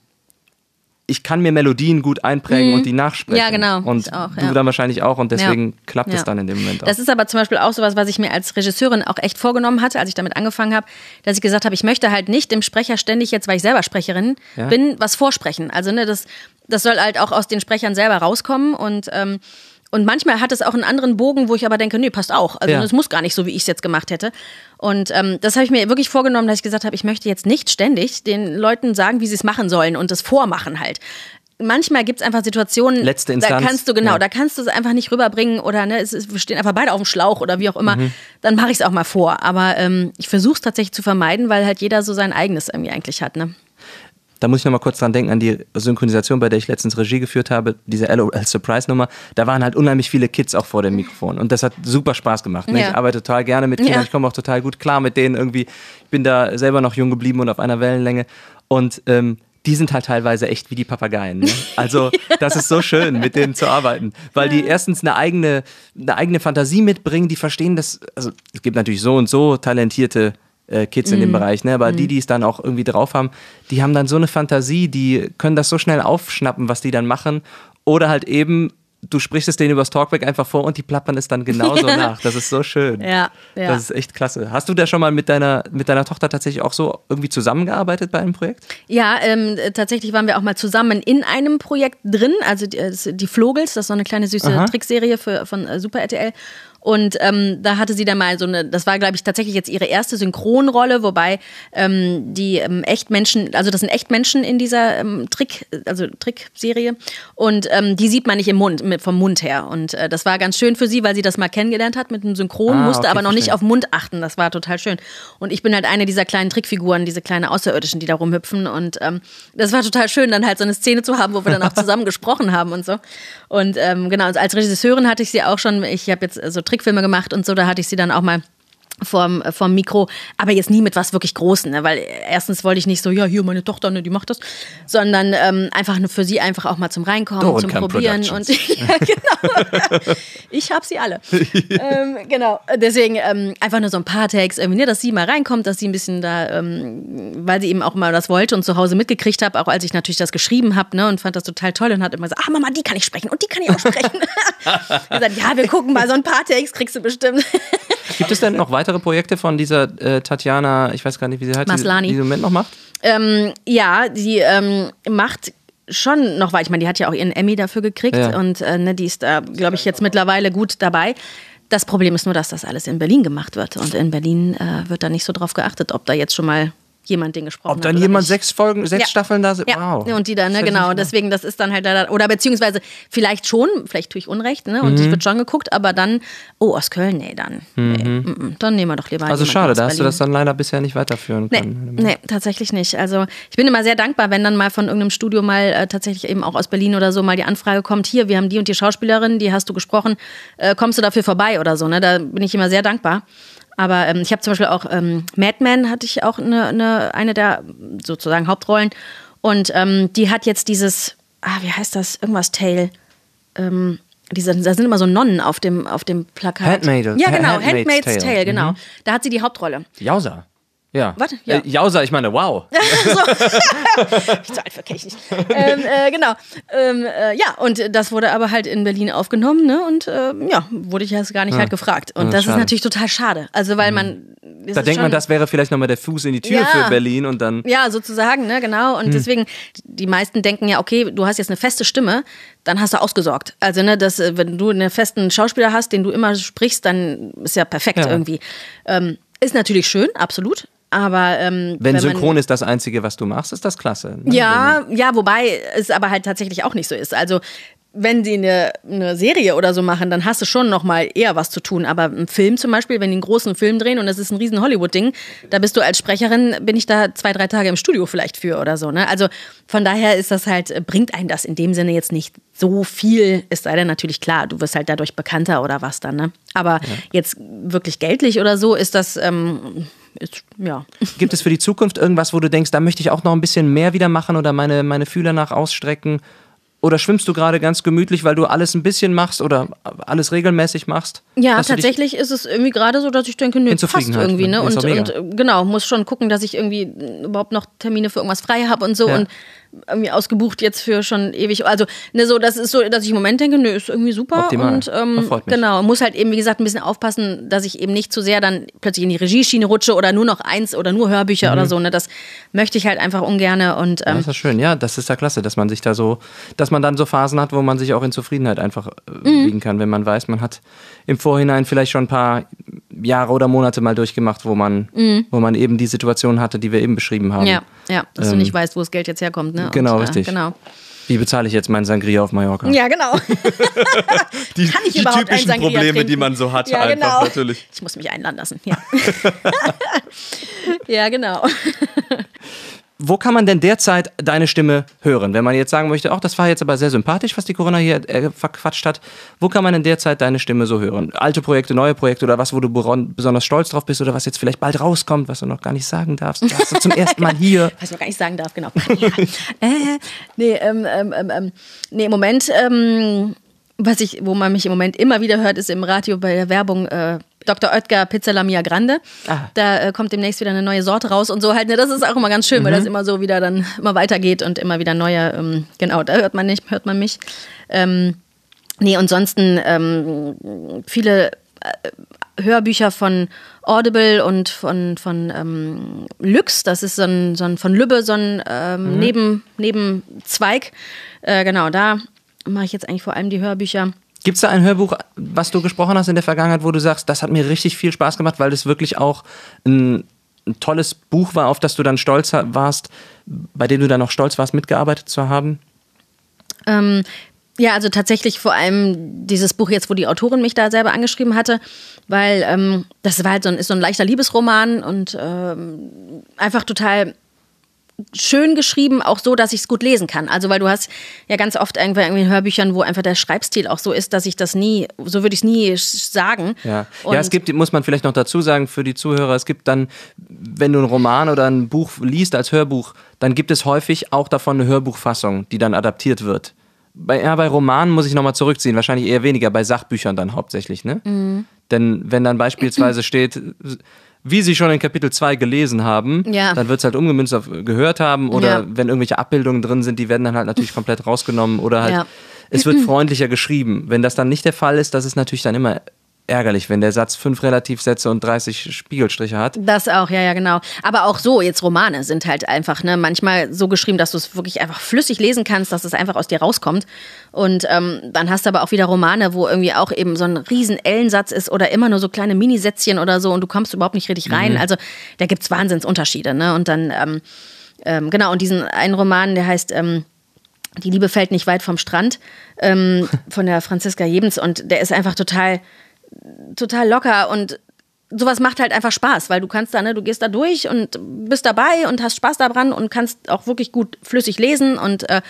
S3: ich kann mir Melodien gut einprägen und die nachsprechen.
S4: Ja, genau.
S3: Und
S4: Ich auch,
S3: du
S4: ja.
S3: dann wahrscheinlich auch und deswegen
S4: Ja.
S3: klappt es
S4: Ja.
S3: dann in dem Moment auch.
S4: Das ist aber zum Beispiel auch sowas, was ich mir als Regisseurin auch echt vorgenommen hatte, als ich damit angefangen habe, dass ich gesagt habe, ich möchte halt nicht dem Sprecher ständig jetzt, weil ich selber Sprecherin
S3: Ja.
S4: bin, was vorsprechen. Also ne, das, das soll halt auch aus den Sprechern selber rauskommen und ähm, und manchmal hat es auch einen anderen Bogen, wo ich aber denke, nee, passt auch. Also
S3: Ja.
S4: das muss gar nicht so, wie ich es jetzt gemacht hätte. Und ähm, das habe ich mir wirklich vorgenommen, dass ich gesagt habe, ich möchte jetzt nicht ständig den Leuten sagen, wie sie es machen sollen und das vormachen halt. Manchmal gibt es einfach Situationen,
S3: Letzte
S4: da
S3: Instanz.
S4: kannst du genau,
S3: Ja.
S4: da kannst du es einfach nicht rüberbringen oder ne, es ist, wir stehen einfach beide auf dem Schlauch oder wie auch immer.
S3: Mhm.
S4: Dann mache ich es auch mal vor. Aber ähm, ich versuche es tatsächlich zu vermeiden, weil halt jeder so sein eigenes irgendwie eigentlich hat. Ne?
S3: Da muss ich noch mal kurz dran denken an die Synchronisation, bei der ich letztens Regie geführt habe, diese L O L-Surprise-Nummer. Da waren halt unheimlich viele Kids auch vor dem Mikrofon und das hat super Spaß gemacht. Ne?
S4: Ja.
S3: Ich arbeite total gerne mit Kindern,
S4: Ja.
S3: ich komme auch total gut klar mit denen irgendwie. Ich bin da selber noch jung geblieben und auf einer Wellenlänge und ähm, die sind halt teilweise echt wie die Papageien. Ne? Also das ist so schön, mit denen zu arbeiten, weil die erstens eine eigene, eine eigene Fantasie mitbringen, die verstehen das, also es gibt natürlich so und so talentierte äh, Kids in dem Bereich, ne? Aber die, die es dann auch irgendwie drauf haben, die haben dann so eine Fantasie, die können das so schnell aufschnappen, was die dann machen oder halt eben, du sprichst es denen übers Talkback einfach vor und die plappern es dann genauso nach. Das ist so schön.
S4: Ja, ja.
S3: Das ist echt klasse. Hast du da schon mal mit deiner, mit deiner Tochter tatsächlich auch so irgendwie zusammengearbeitet bei einem Projekt?
S4: Ja, ähm, tatsächlich waren wir auch mal zusammen in einem Projekt drin, also die, äh, die Flogels, das ist so eine kleine süße
S3: Aha.
S4: Trickserie für, von äh, Super R T L. Und ähm, da hatte sie dann mal so eine, das war, glaube ich, tatsächlich jetzt ihre erste Synchronrolle, wobei ähm, die ähm, Echtmenschen, also das sind Echtmenschen in dieser ähm, Trick, also Trickserie. Und ähm, die sieht man nicht im Mund, mit, vom Mund her. Und äh, das war ganz schön für sie, weil sie das mal kennengelernt hat mit dem Synchron,
S3: Ah,
S4: musste
S3: okay,
S4: aber noch nicht
S3: verstehe.
S4: auf Mund achten. Das war total schön. Und ich bin halt eine dieser kleinen Trickfiguren, diese kleinen Außerirdischen, die da rumhüpfen. Und ähm, das war total schön, dann halt so eine Szene zu haben, wo wir dann auch zusammen gesprochen haben und so. Und ähm, genau, als Regisseurin hatte ich sie auch schon, ich habe jetzt so Trickfilme gemacht und so, da hatte ich sie dann auch mal vorm, vorm Mikro, aber jetzt nie mit was wirklich Großen, ne? Weil erstens wollte ich nicht so, ja, hier meine Tochter, ne, die macht das, sondern ähm, einfach nur für sie einfach auch mal zum Reinkommen, zum
S3: Dorenkamp
S4: Probieren und ja, genau. Ich habe sie alle. ähm, genau, deswegen ähm, einfach nur so ein paar Takes, irgendwie, ne, dass sie mal reinkommt, dass sie ein bisschen da, ähm, weil sie eben auch mal das wollte und zu Hause mitgekriegt habe, auch als ich natürlich das geschrieben habe, ne, und fand das total toll und hat immer gesagt, ah Mama, die kann ich sprechen und die kann ich auch sprechen. gesagt, ja, wir gucken mal, so ein paar Takes kriegst du bestimmt.
S3: Gibt es denn noch weitere Projekte von dieser äh, Tatjana, ich weiß gar nicht, wie sie heißt,
S4: Maslany.
S3: die, die sie im Moment noch macht?
S4: Ähm, ja, die ähm, macht schon noch weiter. Ich meine, die hat ja auch ihren Emmy dafür gekriegt
S3: Ja.
S4: und äh, ne, die ist da, glaube ich, jetzt mittlerweile gut dabei. Das Problem ist nur, dass das alles in Berlin gemacht wird und in Berlin äh, wird da nicht so drauf geachtet, ob da jetzt schon mal jemand den gesprochen
S3: Ob
S4: hat.
S3: dann
S4: oder
S3: jemand
S4: nicht.
S3: sechs Folgen, sechs
S4: Ja.
S3: Staffeln da sind?
S4: Ja,
S3: Wow.
S4: und die dann, ne,
S3: Das hätte ich
S4: genau,
S3: nicht gedacht.
S4: deswegen, das ist dann halt da, oder beziehungsweise vielleicht schon, vielleicht tue ich Unrecht, ne, und
S3: Mhm.
S4: es wird schon geguckt, aber dann, oh, aus Köln, nee, dann, nee, mm, mm, dann nehmen wir doch lieber
S3: Also
S4: jemanden
S3: schade,
S4: aus
S3: da hast du
S4: Berlin.
S3: das dann leider bisher nicht weiterführen
S4: Nee,
S3: können.
S4: nee, tatsächlich nicht. Also ich bin immer sehr dankbar, wenn dann mal von irgendeinem Studio mal äh, tatsächlich eben auch aus Berlin oder so mal die Anfrage kommt, hier, wir haben die und die Schauspielerin, die hast du gesprochen, äh, kommst du dafür vorbei oder so, ne? Da bin ich immer sehr dankbar. Aber ähm, ich habe zum Beispiel auch ähm, Mad Men hatte ich auch eine, eine, eine der sozusagen Hauptrollen und ähm, die hat jetzt dieses, ah, wie heißt das, irgendwas Tale, ähm, diese, da sind immer so Nonnen auf dem, auf dem Plakat.
S3: Handmaid-
S4: ja, genau,
S3: Handmaid's
S4: Handmaid's
S3: Tale.
S4: Tale, genau.
S3: Mhm.
S4: Da hat sie die Hauptrolle.
S3: Jausa. Ja.
S4: Was? Ja.
S3: Äh, Jausa, ich meine, wow.
S4: Ich zu alt für kenn ich nicht. ähm, äh, genau. Ähm, äh, ja, und das wurde aber halt in Berlin aufgenommen, ne? Und ähm, ja, wurde ich jetzt gar nicht halt gefragt. Und
S3: Ja,
S4: das
S3: schade.
S4: ist natürlich total schade. Also, weil man. das
S3: Da
S4: ist
S3: denkt man,
S4: schon-
S3: das wäre vielleicht nochmal der Fuß in die Tür
S4: Ja.
S3: für Berlin und dann.
S4: Ja, sozusagen, ne, genau. Und deswegen, die meisten denken ja, okay, du hast jetzt eine feste Stimme, dann hast du ausgesorgt. Also, ne, das, äh, wenn du einen festen Schauspieler hast, den du immer sprichst, dann ist ja perfekt
S3: Ja.
S4: irgendwie. Ähm, ist natürlich schön, absolut. Aber ähm,
S3: Wenn,
S4: man-
S3: Synchron ist das Einzige, was du machst, ist das klasse. Ne?
S4: Ja, ja, wobei es aber halt tatsächlich auch nicht so ist. Also wenn die eine, eine Serie oder so machen, dann hast du schon noch mal eher was zu tun. Aber im Film zum Beispiel, wenn die einen großen Film drehen und das ist ein riesen Hollywood-Ding, da bist du als Sprecherin, bin ich da zwei, drei Tage im Studio vielleicht für oder so. Ne? Also von daher ist das halt, bringt einen das in dem Sinne jetzt nicht so viel, es sei denn natürlich klar, du wirst halt dadurch bekannter oder was dann. Ne? Aber ja. jetzt wirklich geldlich oder so ist das, ähm, ist, ja.
S3: Gibt es für die Zukunft irgendwas, wo du denkst, da möchte ich auch noch ein bisschen mehr wieder machen oder meine, meine Fühler nach ausstrecken? Oder schwimmst du gerade ganz gemütlich, weil du alles ein bisschen machst oder alles regelmäßig machst?
S4: Ja, tatsächlich ist es irgendwie gerade so, dass ich denke, nö, passt irgendwie. Ne? Und, und genau, muss schon gucken, dass ich irgendwie überhaupt noch Termine für irgendwas frei habe und so. Ja. Und irgendwie ausgebucht jetzt für schon ewig. Also ne, so, das ist so, dass ich im Moment denke, nö, ist irgendwie super.
S3: Optimal.
S4: Und ähm, genau, muss halt eben, wie gesagt, ein bisschen aufpassen, dass ich eben nicht zu sehr dann plötzlich in die Regieschiene rutsche oder nur noch eins oder nur Hörbücher mhm. oder so. Ne? Das möchte ich halt einfach ungerne. Und, ähm,
S3: ja, das ist schön, ja, das ist ja klasse, dass man sich da so, dass man dann so Phasen hat, wo man sich auch in Zufriedenheit einfach äh, mhm. wiegen kann, wenn man weiß, man hat im Vorhinein vielleicht schon ein paar Jahre oder Monate mal durchgemacht, wo man, mhm. wo man eben die Situation hatte, die wir eben beschrieben haben.
S4: Ja, ja, dass ähm, du nicht weißt, wo das Geld jetzt herkommt. Ne?
S3: Genau,
S4: und,
S3: richtig.
S4: Äh, genau.
S3: Wie bezahle ich jetzt meinen Sangria auf Mallorca?
S4: Ja, genau.
S5: die
S4: Kann ich
S5: die
S4: überhaupt
S5: typischen
S4: einen Sangria
S5: Probleme,
S4: trinken?
S5: die man so hat,
S4: ja,
S5: einfach
S4: genau.
S5: natürlich.
S4: Ich muss mich einladen lassen, ja. ja, genau.
S3: Wo kann man denn derzeit deine Stimme hören? Wenn man jetzt sagen möchte, ach, das war jetzt aber sehr sympathisch, was die Corinna hier äh, verquatscht hat. Wo kann man denn derzeit deine Stimme so hören? Alte Projekte, neue Projekte oder was, wo du besonders stolz drauf bist oder was jetzt vielleicht bald rauskommt, was du noch gar nicht sagen darfst? Du hast du zum ersten Mal hier.
S4: Was ich noch gar nicht sagen darf, genau. Ja. äh, nee, ähm, ähm, ähm, nee, im Moment, ähm, was ich, wo man mich im Moment immer wieder hört, ist im Radio bei der Werbung, äh, Doktor Oetker Pizza La Mia Grande. Ah. Da äh, kommt demnächst wieder eine neue Sorte raus und so halt. Ne, das ist auch immer ganz schön, mhm. weil das immer so wieder dann immer weitergeht und immer wieder neue, ähm, genau, da hört man nicht, hört man mich. Ähm, nee, und ansonsten ähm, viele äh, Hörbücher von Audible und von, von ähm, Lüx, das ist so ein, so ein von Lübbe, so ein ähm, mhm. Neben, Nebenzweig. Äh, genau, da mache ich jetzt eigentlich vor allem die Hörbücher.
S3: Gibt es da ein Hörbuch, was du gesprochen hast in der Vergangenheit, wo du sagst, das hat mir richtig viel Spaß gemacht, weil das wirklich auch ein, ein tolles Buch war, auf das du dann stolz warst, bei dem du dann auch stolz warst, mitgearbeitet zu haben?
S4: Ähm, ja, also tatsächlich vor allem dieses Buch jetzt, wo die Autorin mich da selber angeschrieben hatte, weil ähm, das war halt so ein, ist so ein leichter Liebesroman und ähm, einfach total schön geschrieben, auch so, dass ich es gut lesen kann. Also weil du hast ja ganz oft irgendwie in Hörbüchern, wo einfach der Schreibstil auch so ist, dass ich das nie, so würde ich es nie sagen.
S3: Ja. ja, es gibt, muss man vielleicht noch dazu sagen für die Zuhörer, es gibt dann, wenn du einen Roman oder ein Buch liest als Hörbuch, dann gibt es häufig auch davon eine Hörbuchfassung, die dann adaptiert wird. Bei, ja, bei Romanen muss ich nochmal zurückziehen, wahrscheinlich eher weniger, bei Sachbüchern dann hauptsächlich, ne? Mhm. Denn wenn dann beispielsweise steht, wie Sie schon in Kapitel zwei gelesen haben, ja. dann wird es halt umgemünzt auf gehört haben oder ja. wenn irgendwelche Abbildungen drin sind, die werden dann halt natürlich komplett rausgenommen oder halt, ja. es wird freundlicher geschrieben. Wenn das dann nicht der Fall ist, das ist natürlich dann immer ärgerlich, wenn der Satz fünf Relativsätze und dreißig Spiegelstriche hat.
S4: Das auch, ja, ja, genau. Aber auch so, jetzt Romane sind halt einfach, ne, manchmal so geschrieben, dass du es wirklich einfach flüssig lesen kannst, dass es einfach aus dir rauskommt. Und ähm, dann hast du aber auch wieder Romane, wo irgendwie auch eben so ein riesen Ellensatz ist oder immer nur so kleine Minisätzchen oder so und du kommst überhaupt nicht richtig rein. Mhm. Also da gibt's Wahnsinnsunterschiede, ne? Und dann, ähm, ähm, genau, und diesen einen Roman, der heißt ähm, Die Liebe fällt nicht weit vom Strand, ähm, von der Franziska Jebens und der ist einfach total total locker und sowas macht halt einfach Spaß, weil du kannst da, ne, du gehst da durch und bist dabei und hast Spaß daran und kannst auch wirklich gut flüssig lesen und äh,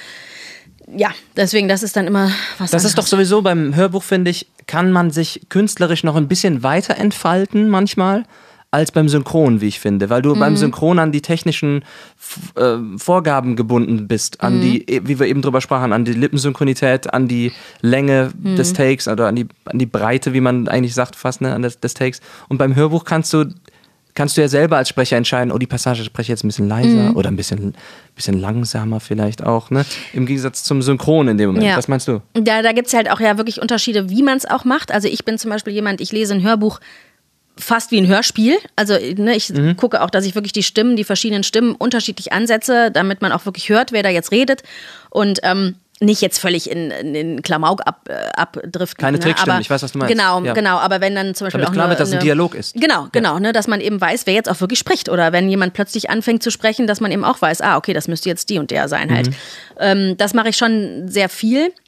S4: ja, deswegen, das ist dann immer was
S3: Das anderes. Ist doch sowieso beim Hörbuch, finde ich, kann man sich künstlerisch noch ein bisschen weiter entfalten manchmal als beim Synchron, wie ich finde, weil du mhm. beim Synchron an die technischen äh, Vorgaben gebunden bist, an mhm. die, wie wir eben drüber sprachen, an die Lippensynchronität, an die Länge mhm. des Takes oder an die, an die Breite, wie man eigentlich sagt fast, ne, an des, des Takes. Und beim Hörbuch kannst du kannst du ja selber als Sprecher entscheiden, oh, die Passage spreche ich jetzt ein bisschen leiser mhm. oder ein bisschen, bisschen langsamer vielleicht auch, ne? Im Gegensatz zum Synchron in dem Moment. Ja. Was meinst du?
S4: Ja, da gibt es halt auch ja wirklich Unterschiede, wie man es auch macht. Also ich bin zum Beispiel jemand, ich lese ein Hörbuch fast wie ein Hörspiel. Also ne, ich mhm. gucke auch, dass ich wirklich die Stimmen, die verschiedenen Stimmen unterschiedlich ansetze, damit man auch wirklich hört, wer da jetzt redet. Und ähm, nicht jetzt völlig in, in, in Klamauk ab, äh, abdriften.
S3: Keine
S4: ne?
S3: Trickstimmen,
S4: aber,
S3: ich weiß, was du meinst.
S4: Genau,
S3: ja.
S4: genau. Aber wenn dann zum Beispiel
S3: Damit
S4: auch
S3: klar
S4: eine,
S3: wird, dass ein
S4: eine,
S3: Dialog ist.
S4: Genau, genau.
S3: Ja.
S4: Ne, dass man eben weiß, wer jetzt auch wirklich spricht. Oder wenn jemand plötzlich anfängt zu sprechen, dass man eben auch weiß, ah, okay, das müsste jetzt die und der sein halt. Mhm. Ähm, das mache ich schon sehr viel.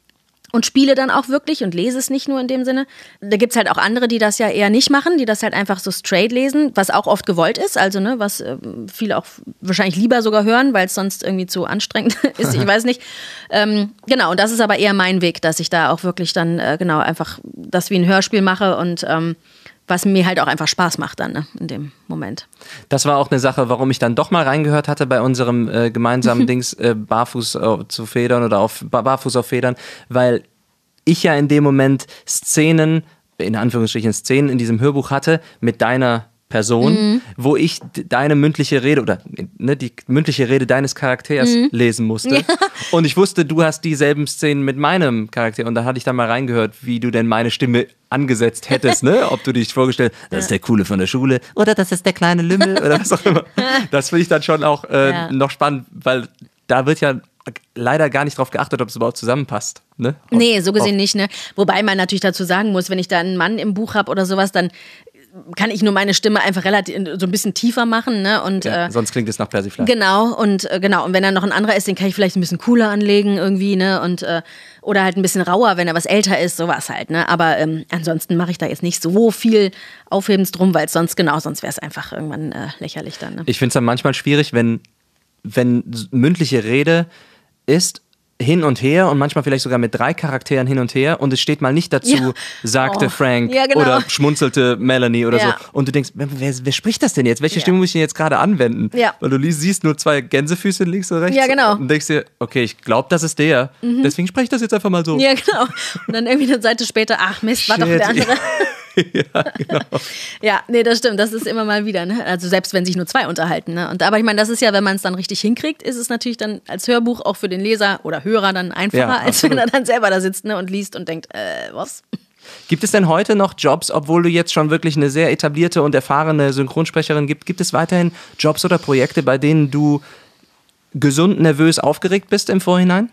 S4: und spiele dann auch wirklich und lese es nicht nur in dem Sinne. Da gibt's halt auch andere, die das ja eher nicht machen, die das halt einfach so straight lesen, was auch oft gewollt ist, also ne, was äh, viele auch wahrscheinlich lieber sogar hören, weil es sonst irgendwie zu anstrengend ist, ich weiß nicht. Ähm, genau, und das ist aber eher mein Weg, dass ich da auch wirklich dann äh, genau einfach das wie ein Hörspiel mache und ähm, was mir halt auch einfach Spaß macht dann ne, in dem Moment.
S3: Das war auch eine Sache, warum ich dann doch mal reingehört hatte bei unserem äh, gemeinsamen Dings äh, Barfuß äh, zu Federn oder auf Barfuß auf Federn, weil ich ja in dem Moment Szenen, in Anführungsstrichen Szenen in diesem Hörbuch hatte mit deiner Person, mhm. wo ich deine mündliche Rede oder ne, die mündliche Rede deines Charakters mhm. lesen musste. Ja. Und ich wusste, du hast dieselben Szenen mit meinem Charakter und da hatte ich dann mal reingehört, wie du denn meine Stimme angesetzt hättest, ne? Ob du dich vorgestellt, das ist der Coole von der Schule oder das ist der kleine Lümmel oder was auch immer. Das finde ich dann schon auch äh, ja. noch spannend, weil da wird ja leider gar nicht drauf geachtet, ob es überhaupt zusammenpasst. Ne? Ob,
S4: nee, so gesehen ob, nicht. Ne? Wobei man natürlich dazu sagen muss, wenn ich da einen Mann im Buch habe oder sowas, dann kann ich nur meine Stimme einfach relativ so ein bisschen tiefer machen, ne? Und
S3: ja,
S4: äh,
S3: sonst klingt es nach Persiflage.
S4: Genau und äh, genau und wenn dann noch ein anderer ist, den kann ich vielleicht ein bisschen cooler anlegen irgendwie, ne? Und äh, oder halt ein bisschen rauer, wenn er was älter ist, sowas halt, ne? Aber ähm, ansonsten mache ich da jetzt nicht so viel Aufhebens drum, weil sonst genau, sonst wäre es einfach irgendwann äh, lächerlich dann. Ne?
S3: Ich finde es dann manchmal schwierig, wenn wenn mündliche Rede ist hin und her und manchmal vielleicht sogar mit drei Charakteren hin und her und es steht mal nicht dazu, ja. sagte oh. Frank
S4: ja, genau.
S3: oder schmunzelte Melanie oder
S4: ja.
S3: so. Und du denkst, wer, wer spricht das denn jetzt? Welche ja. Stimme muss ich denn jetzt gerade anwenden?
S4: Ja.
S3: Weil du liest, siehst nur zwei Gänsefüßchen links und rechts
S4: ja, genau.
S3: und denkst dir, okay, ich glaube, das ist der. Mhm. Deswegen spreche ich das jetzt einfach mal so.
S4: Ja, genau. Und dann irgendwie eine Seite später, ach Mist, war Shit. doch der andere.
S3: Ja, genau.
S4: Ja, nee, das stimmt. Das ist immer mal wieder. Ne? Also selbst wenn sich nur zwei unterhalten. Ne? Und aber ich meine, das ist ja, wenn man es dann richtig hinkriegt, ist es natürlich dann als Hörbuch auch für den Leser oder Hörer dann einfacher, ja, als wenn er dann selber da sitzt ne, und liest und denkt, äh, was?
S3: Gibt es denn heute noch Jobs, obwohl du jetzt schon wirklich eine sehr etablierte und erfahrene Synchronsprecherin gibt, gibt es weiterhin Jobs oder Projekte, bei denen du gesund nervös aufgeregt bist im Vorhinein?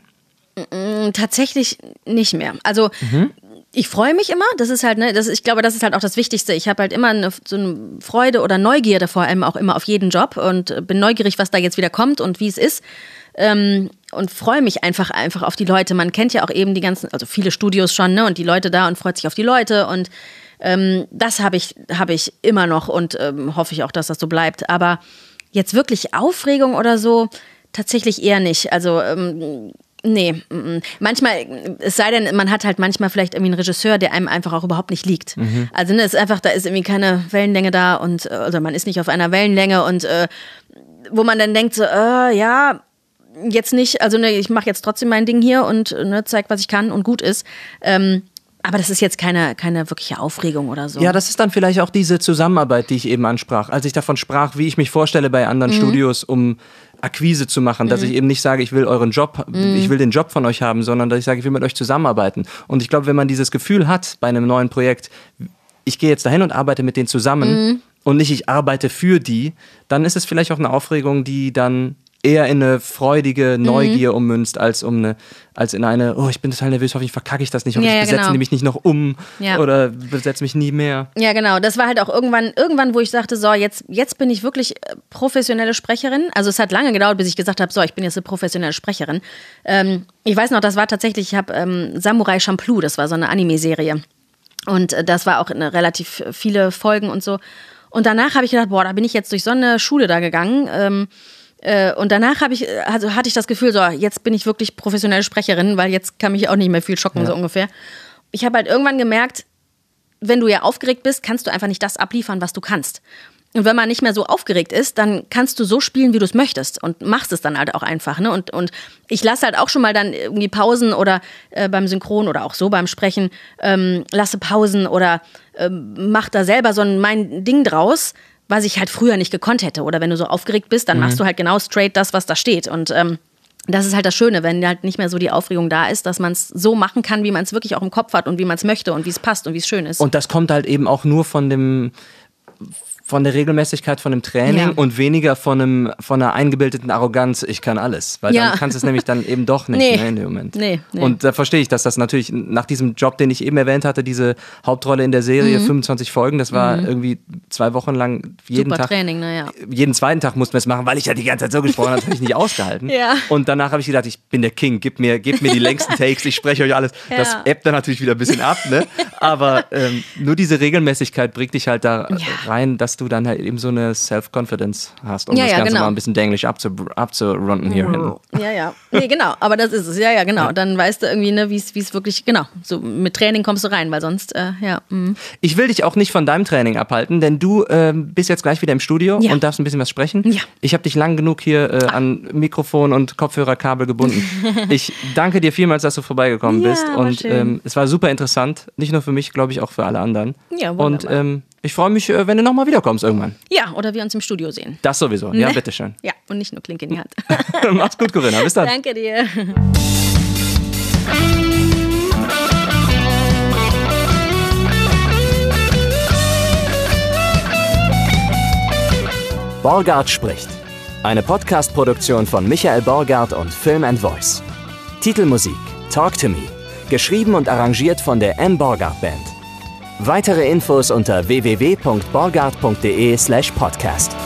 S4: Tatsächlich nicht mehr. Also mhm. ich freue mich immer, das ist halt, ne, das, ich glaube, das ist halt auch das Wichtigste. Ich habe halt immer eine, so eine Freude oder Neugierde vor allem auch immer auf jeden Job und bin neugierig, was da jetzt wieder kommt und wie es ist. Ähm, und freue mich einfach einfach auf die Leute. Man kennt ja auch eben die ganzen, also viele Studios schon, ne, und die Leute da und freut sich auf die Leute und ähm, das habe ich, habe ich immer noch und ähm, hoffe ich auch, dass das so bleibt. Aber jetzt wirklich Aufregung oder so, tatsächlich eher nicht. Also ähm, Nee, m-m. manchmal, es sei denn, man hat halt manchmal vielleicht irgendwie einen Regisseur, der einem einfach auch überhaupt nicht liegt. Mhm. Also ne, es ist einfach, da ist irgendwie keine Wellenlänge da und also man ist nicht auf einer Wellenlänge und äh, wo man dann denkt so, äh, ja, jetzt nicht, also ne, ich mache jetzt trotzdem mein Ding hier und ne, zeig, was ich kann und gut ist. Ähm, aber das ist jetzt keine, keine wirkliche Aufregung oder so.
S3: Ja, das ist dann vielleicht auch diese Zusammenarbeit, die ich eben ansprach. Als ich davon sprach, wie ich mich vorstelle bei anderen mhm. Studios, um Akquise zu machen, dass mhm. ich eben nicht sage, ich will euren Job, mhm. ich will den Job von euch haben, sondern dass ich sage, ich will mit euch zusammenarbeiten. Und ich glaube, wenn man dieses Gefühl hat bei einem neuen Projekt, ich gehe jetzt dahin und arbeite mit denen zusammen mhm. und nicht ich arbeite für die, dann ist es vielleicht auch eine Aufregung, die dann eher in eine freudige Neugier mhm. ummünzt, als um eine, als in eine, oh, ich bin total nervös, hoffentlich verkacke ich das nicht, hoffentlich
S4: ja, ja,
S3: besetzen
S4: genau.
S3: die mich nicht noch um
S4: ja.
S3: oder besetze mich nie mehr.
S4: Ja, genau. Das war halt auch irgendwann, irgendwann, wo ich sagte, so, jetzt, jetzt bin ich wirklich professionelle Sprecherin. Also es hat lange gedauert, bis ich gesagt habe, so, ich bin jetzt eine professionelle Sprecherin. Ähm, ich weiß noch, das war tatsächlich, ich habe ähm, Samurai Champloo, das war so eine Anime-Serie. Und äh, das war auch eine relativ viele Folgen und so. Und danach habe ich gedacht, boah, da bin ich jetzt durch so eine Schule da gegangen, ähm, und danach habe ich, also hatte ich das Gefühl, so, jetzt bin ich wirklich professionelle Sprecherin, weil jetzt kann mich auch nicht mehr viel schocken, ja. so ungefähr. Ich habe halt irgendwann gemerkt, wenn du ja aufgeregt bist, kannst du einfach nicht das abliefern, was du kannst. Und wenn man nicht mehr so aufgeregt ist, dann kannst du so spielen, wie du es möchtest und machst es dann halt auch einfach. Ne? Und, und ich lasse halt auch schon mal dann irgendwie Pausen oder äh, beim Synchron oder auch so beim Sprechen, ähm, lasse Pausen oder ähm, mach da selber so ein mein Ding draus, was ich halt früher nicht gekonnt hätte. Oder wenn du so aufgeregt bist, dann mhm. machst du halt genau straight das, was da steht. Und ähm, das ist halt das Schöne, wenn halt nicht mehr so die Aufregung da ist, dass man es so machen kann, wie man es wirklich auch im Kopf hat und wie man es möchte und wie es passt und wie es schön ist.
S3: Und das kommt halt eben auch nur von dem von der Regelmäßigkeit von dem Training
S4: Ja.
S3: und weniger von, einem, von einer eingebildeten Arroganz, ich kann alles. Weil
S4: Ja.
S3: dann kannst du es nämlich dann eben doch nicht
S4: Nee.
S3: ne, in dem Moment.
S4: Nee, nee.
S3: Und da verstehe ich, dass das natürlich nach diesem Job, den ich eben erwähnt hatte, diese Hauptrolle in der Serie,
S4: Mhm.
S3: fünfundzwanzig Folgen, das war irgendwie zwei Wochen lang jeden
S4: Super
S3: Tag.
S4: Training, naja.
S3: Jeden zweiten Tag mussten wir es machen, weil ich ja die ganze Zeit so gesprochen habe, das habe ich nicht ausgehalten.
S4: Ja.
S3: Und danach habe ich gedacht, ich bin der King, gib mir, gib mir die längsten Takes, ich spreche euch alles.
S4: Ja.
S3: Das ebbt dann natürlich wieder ein bisschen ab, ne? Aber ähm, nur diese Regelmäßigkeit bringt dich halt da rein, dass du dann halt eben so eine Self-Confidence hast, um
S4: Ja,
S3: das
S4: ja,
S3: Ganze
S4: genau.
S3: mal ein bisschen denglisch abzu abzurunden hier hinten.
S4: Ja, ja. Nee, genau. Aber das ist es. Ja, ja, genau. Dann weißt du irgendwie, ne, wie es wie es wirklich, genau. So mit Training kommst du rein, weil sonst, äh, ja. mm.
S3: Ich will dich auch nicht von deinem Training abhalten, denn du ähm, bist jetzt gleich wieder im Studio
S4: Ja.
S3: und darfst ein bisschen was sprechen.
S4: Ja.
S3: Ich habe dich lang genug hier äh, an Mikrofon und Kopfhörerkabel gebunden. Ich danke dir vielmals, dass du vorbeigekommen
S4: Ja,
S3: bist
S4: war
S3: und
S4: schön.
S3: ähm, es war super interessant. Nicht nur für mich, glaube ich, auch für alle anderen.
S4: Ja,
S3: und
S4: wunderbar.
S3: ähm, ich freue mich, äh, wenn du nochmal wiederkommst irgendwann.
S4: Ja, oder wir uns im Studio sehen.
S3: Das sowieso. Ja, bitteschön.
S4: Ja, und nicht nur Klinke in die Hand.
S3: Mach's gut, Corinna. Bis dann.
S4: Danke dir.
S1: Borgard spricht. Eine Podcast-Produktion von Michael Borgard und Film and Voice. Titelmusik Talk to Me. Geschrieben und arrangiert von der M. Borgard Band. Weitere Infos unter w w w punkt borgard punkt d e slash podcast.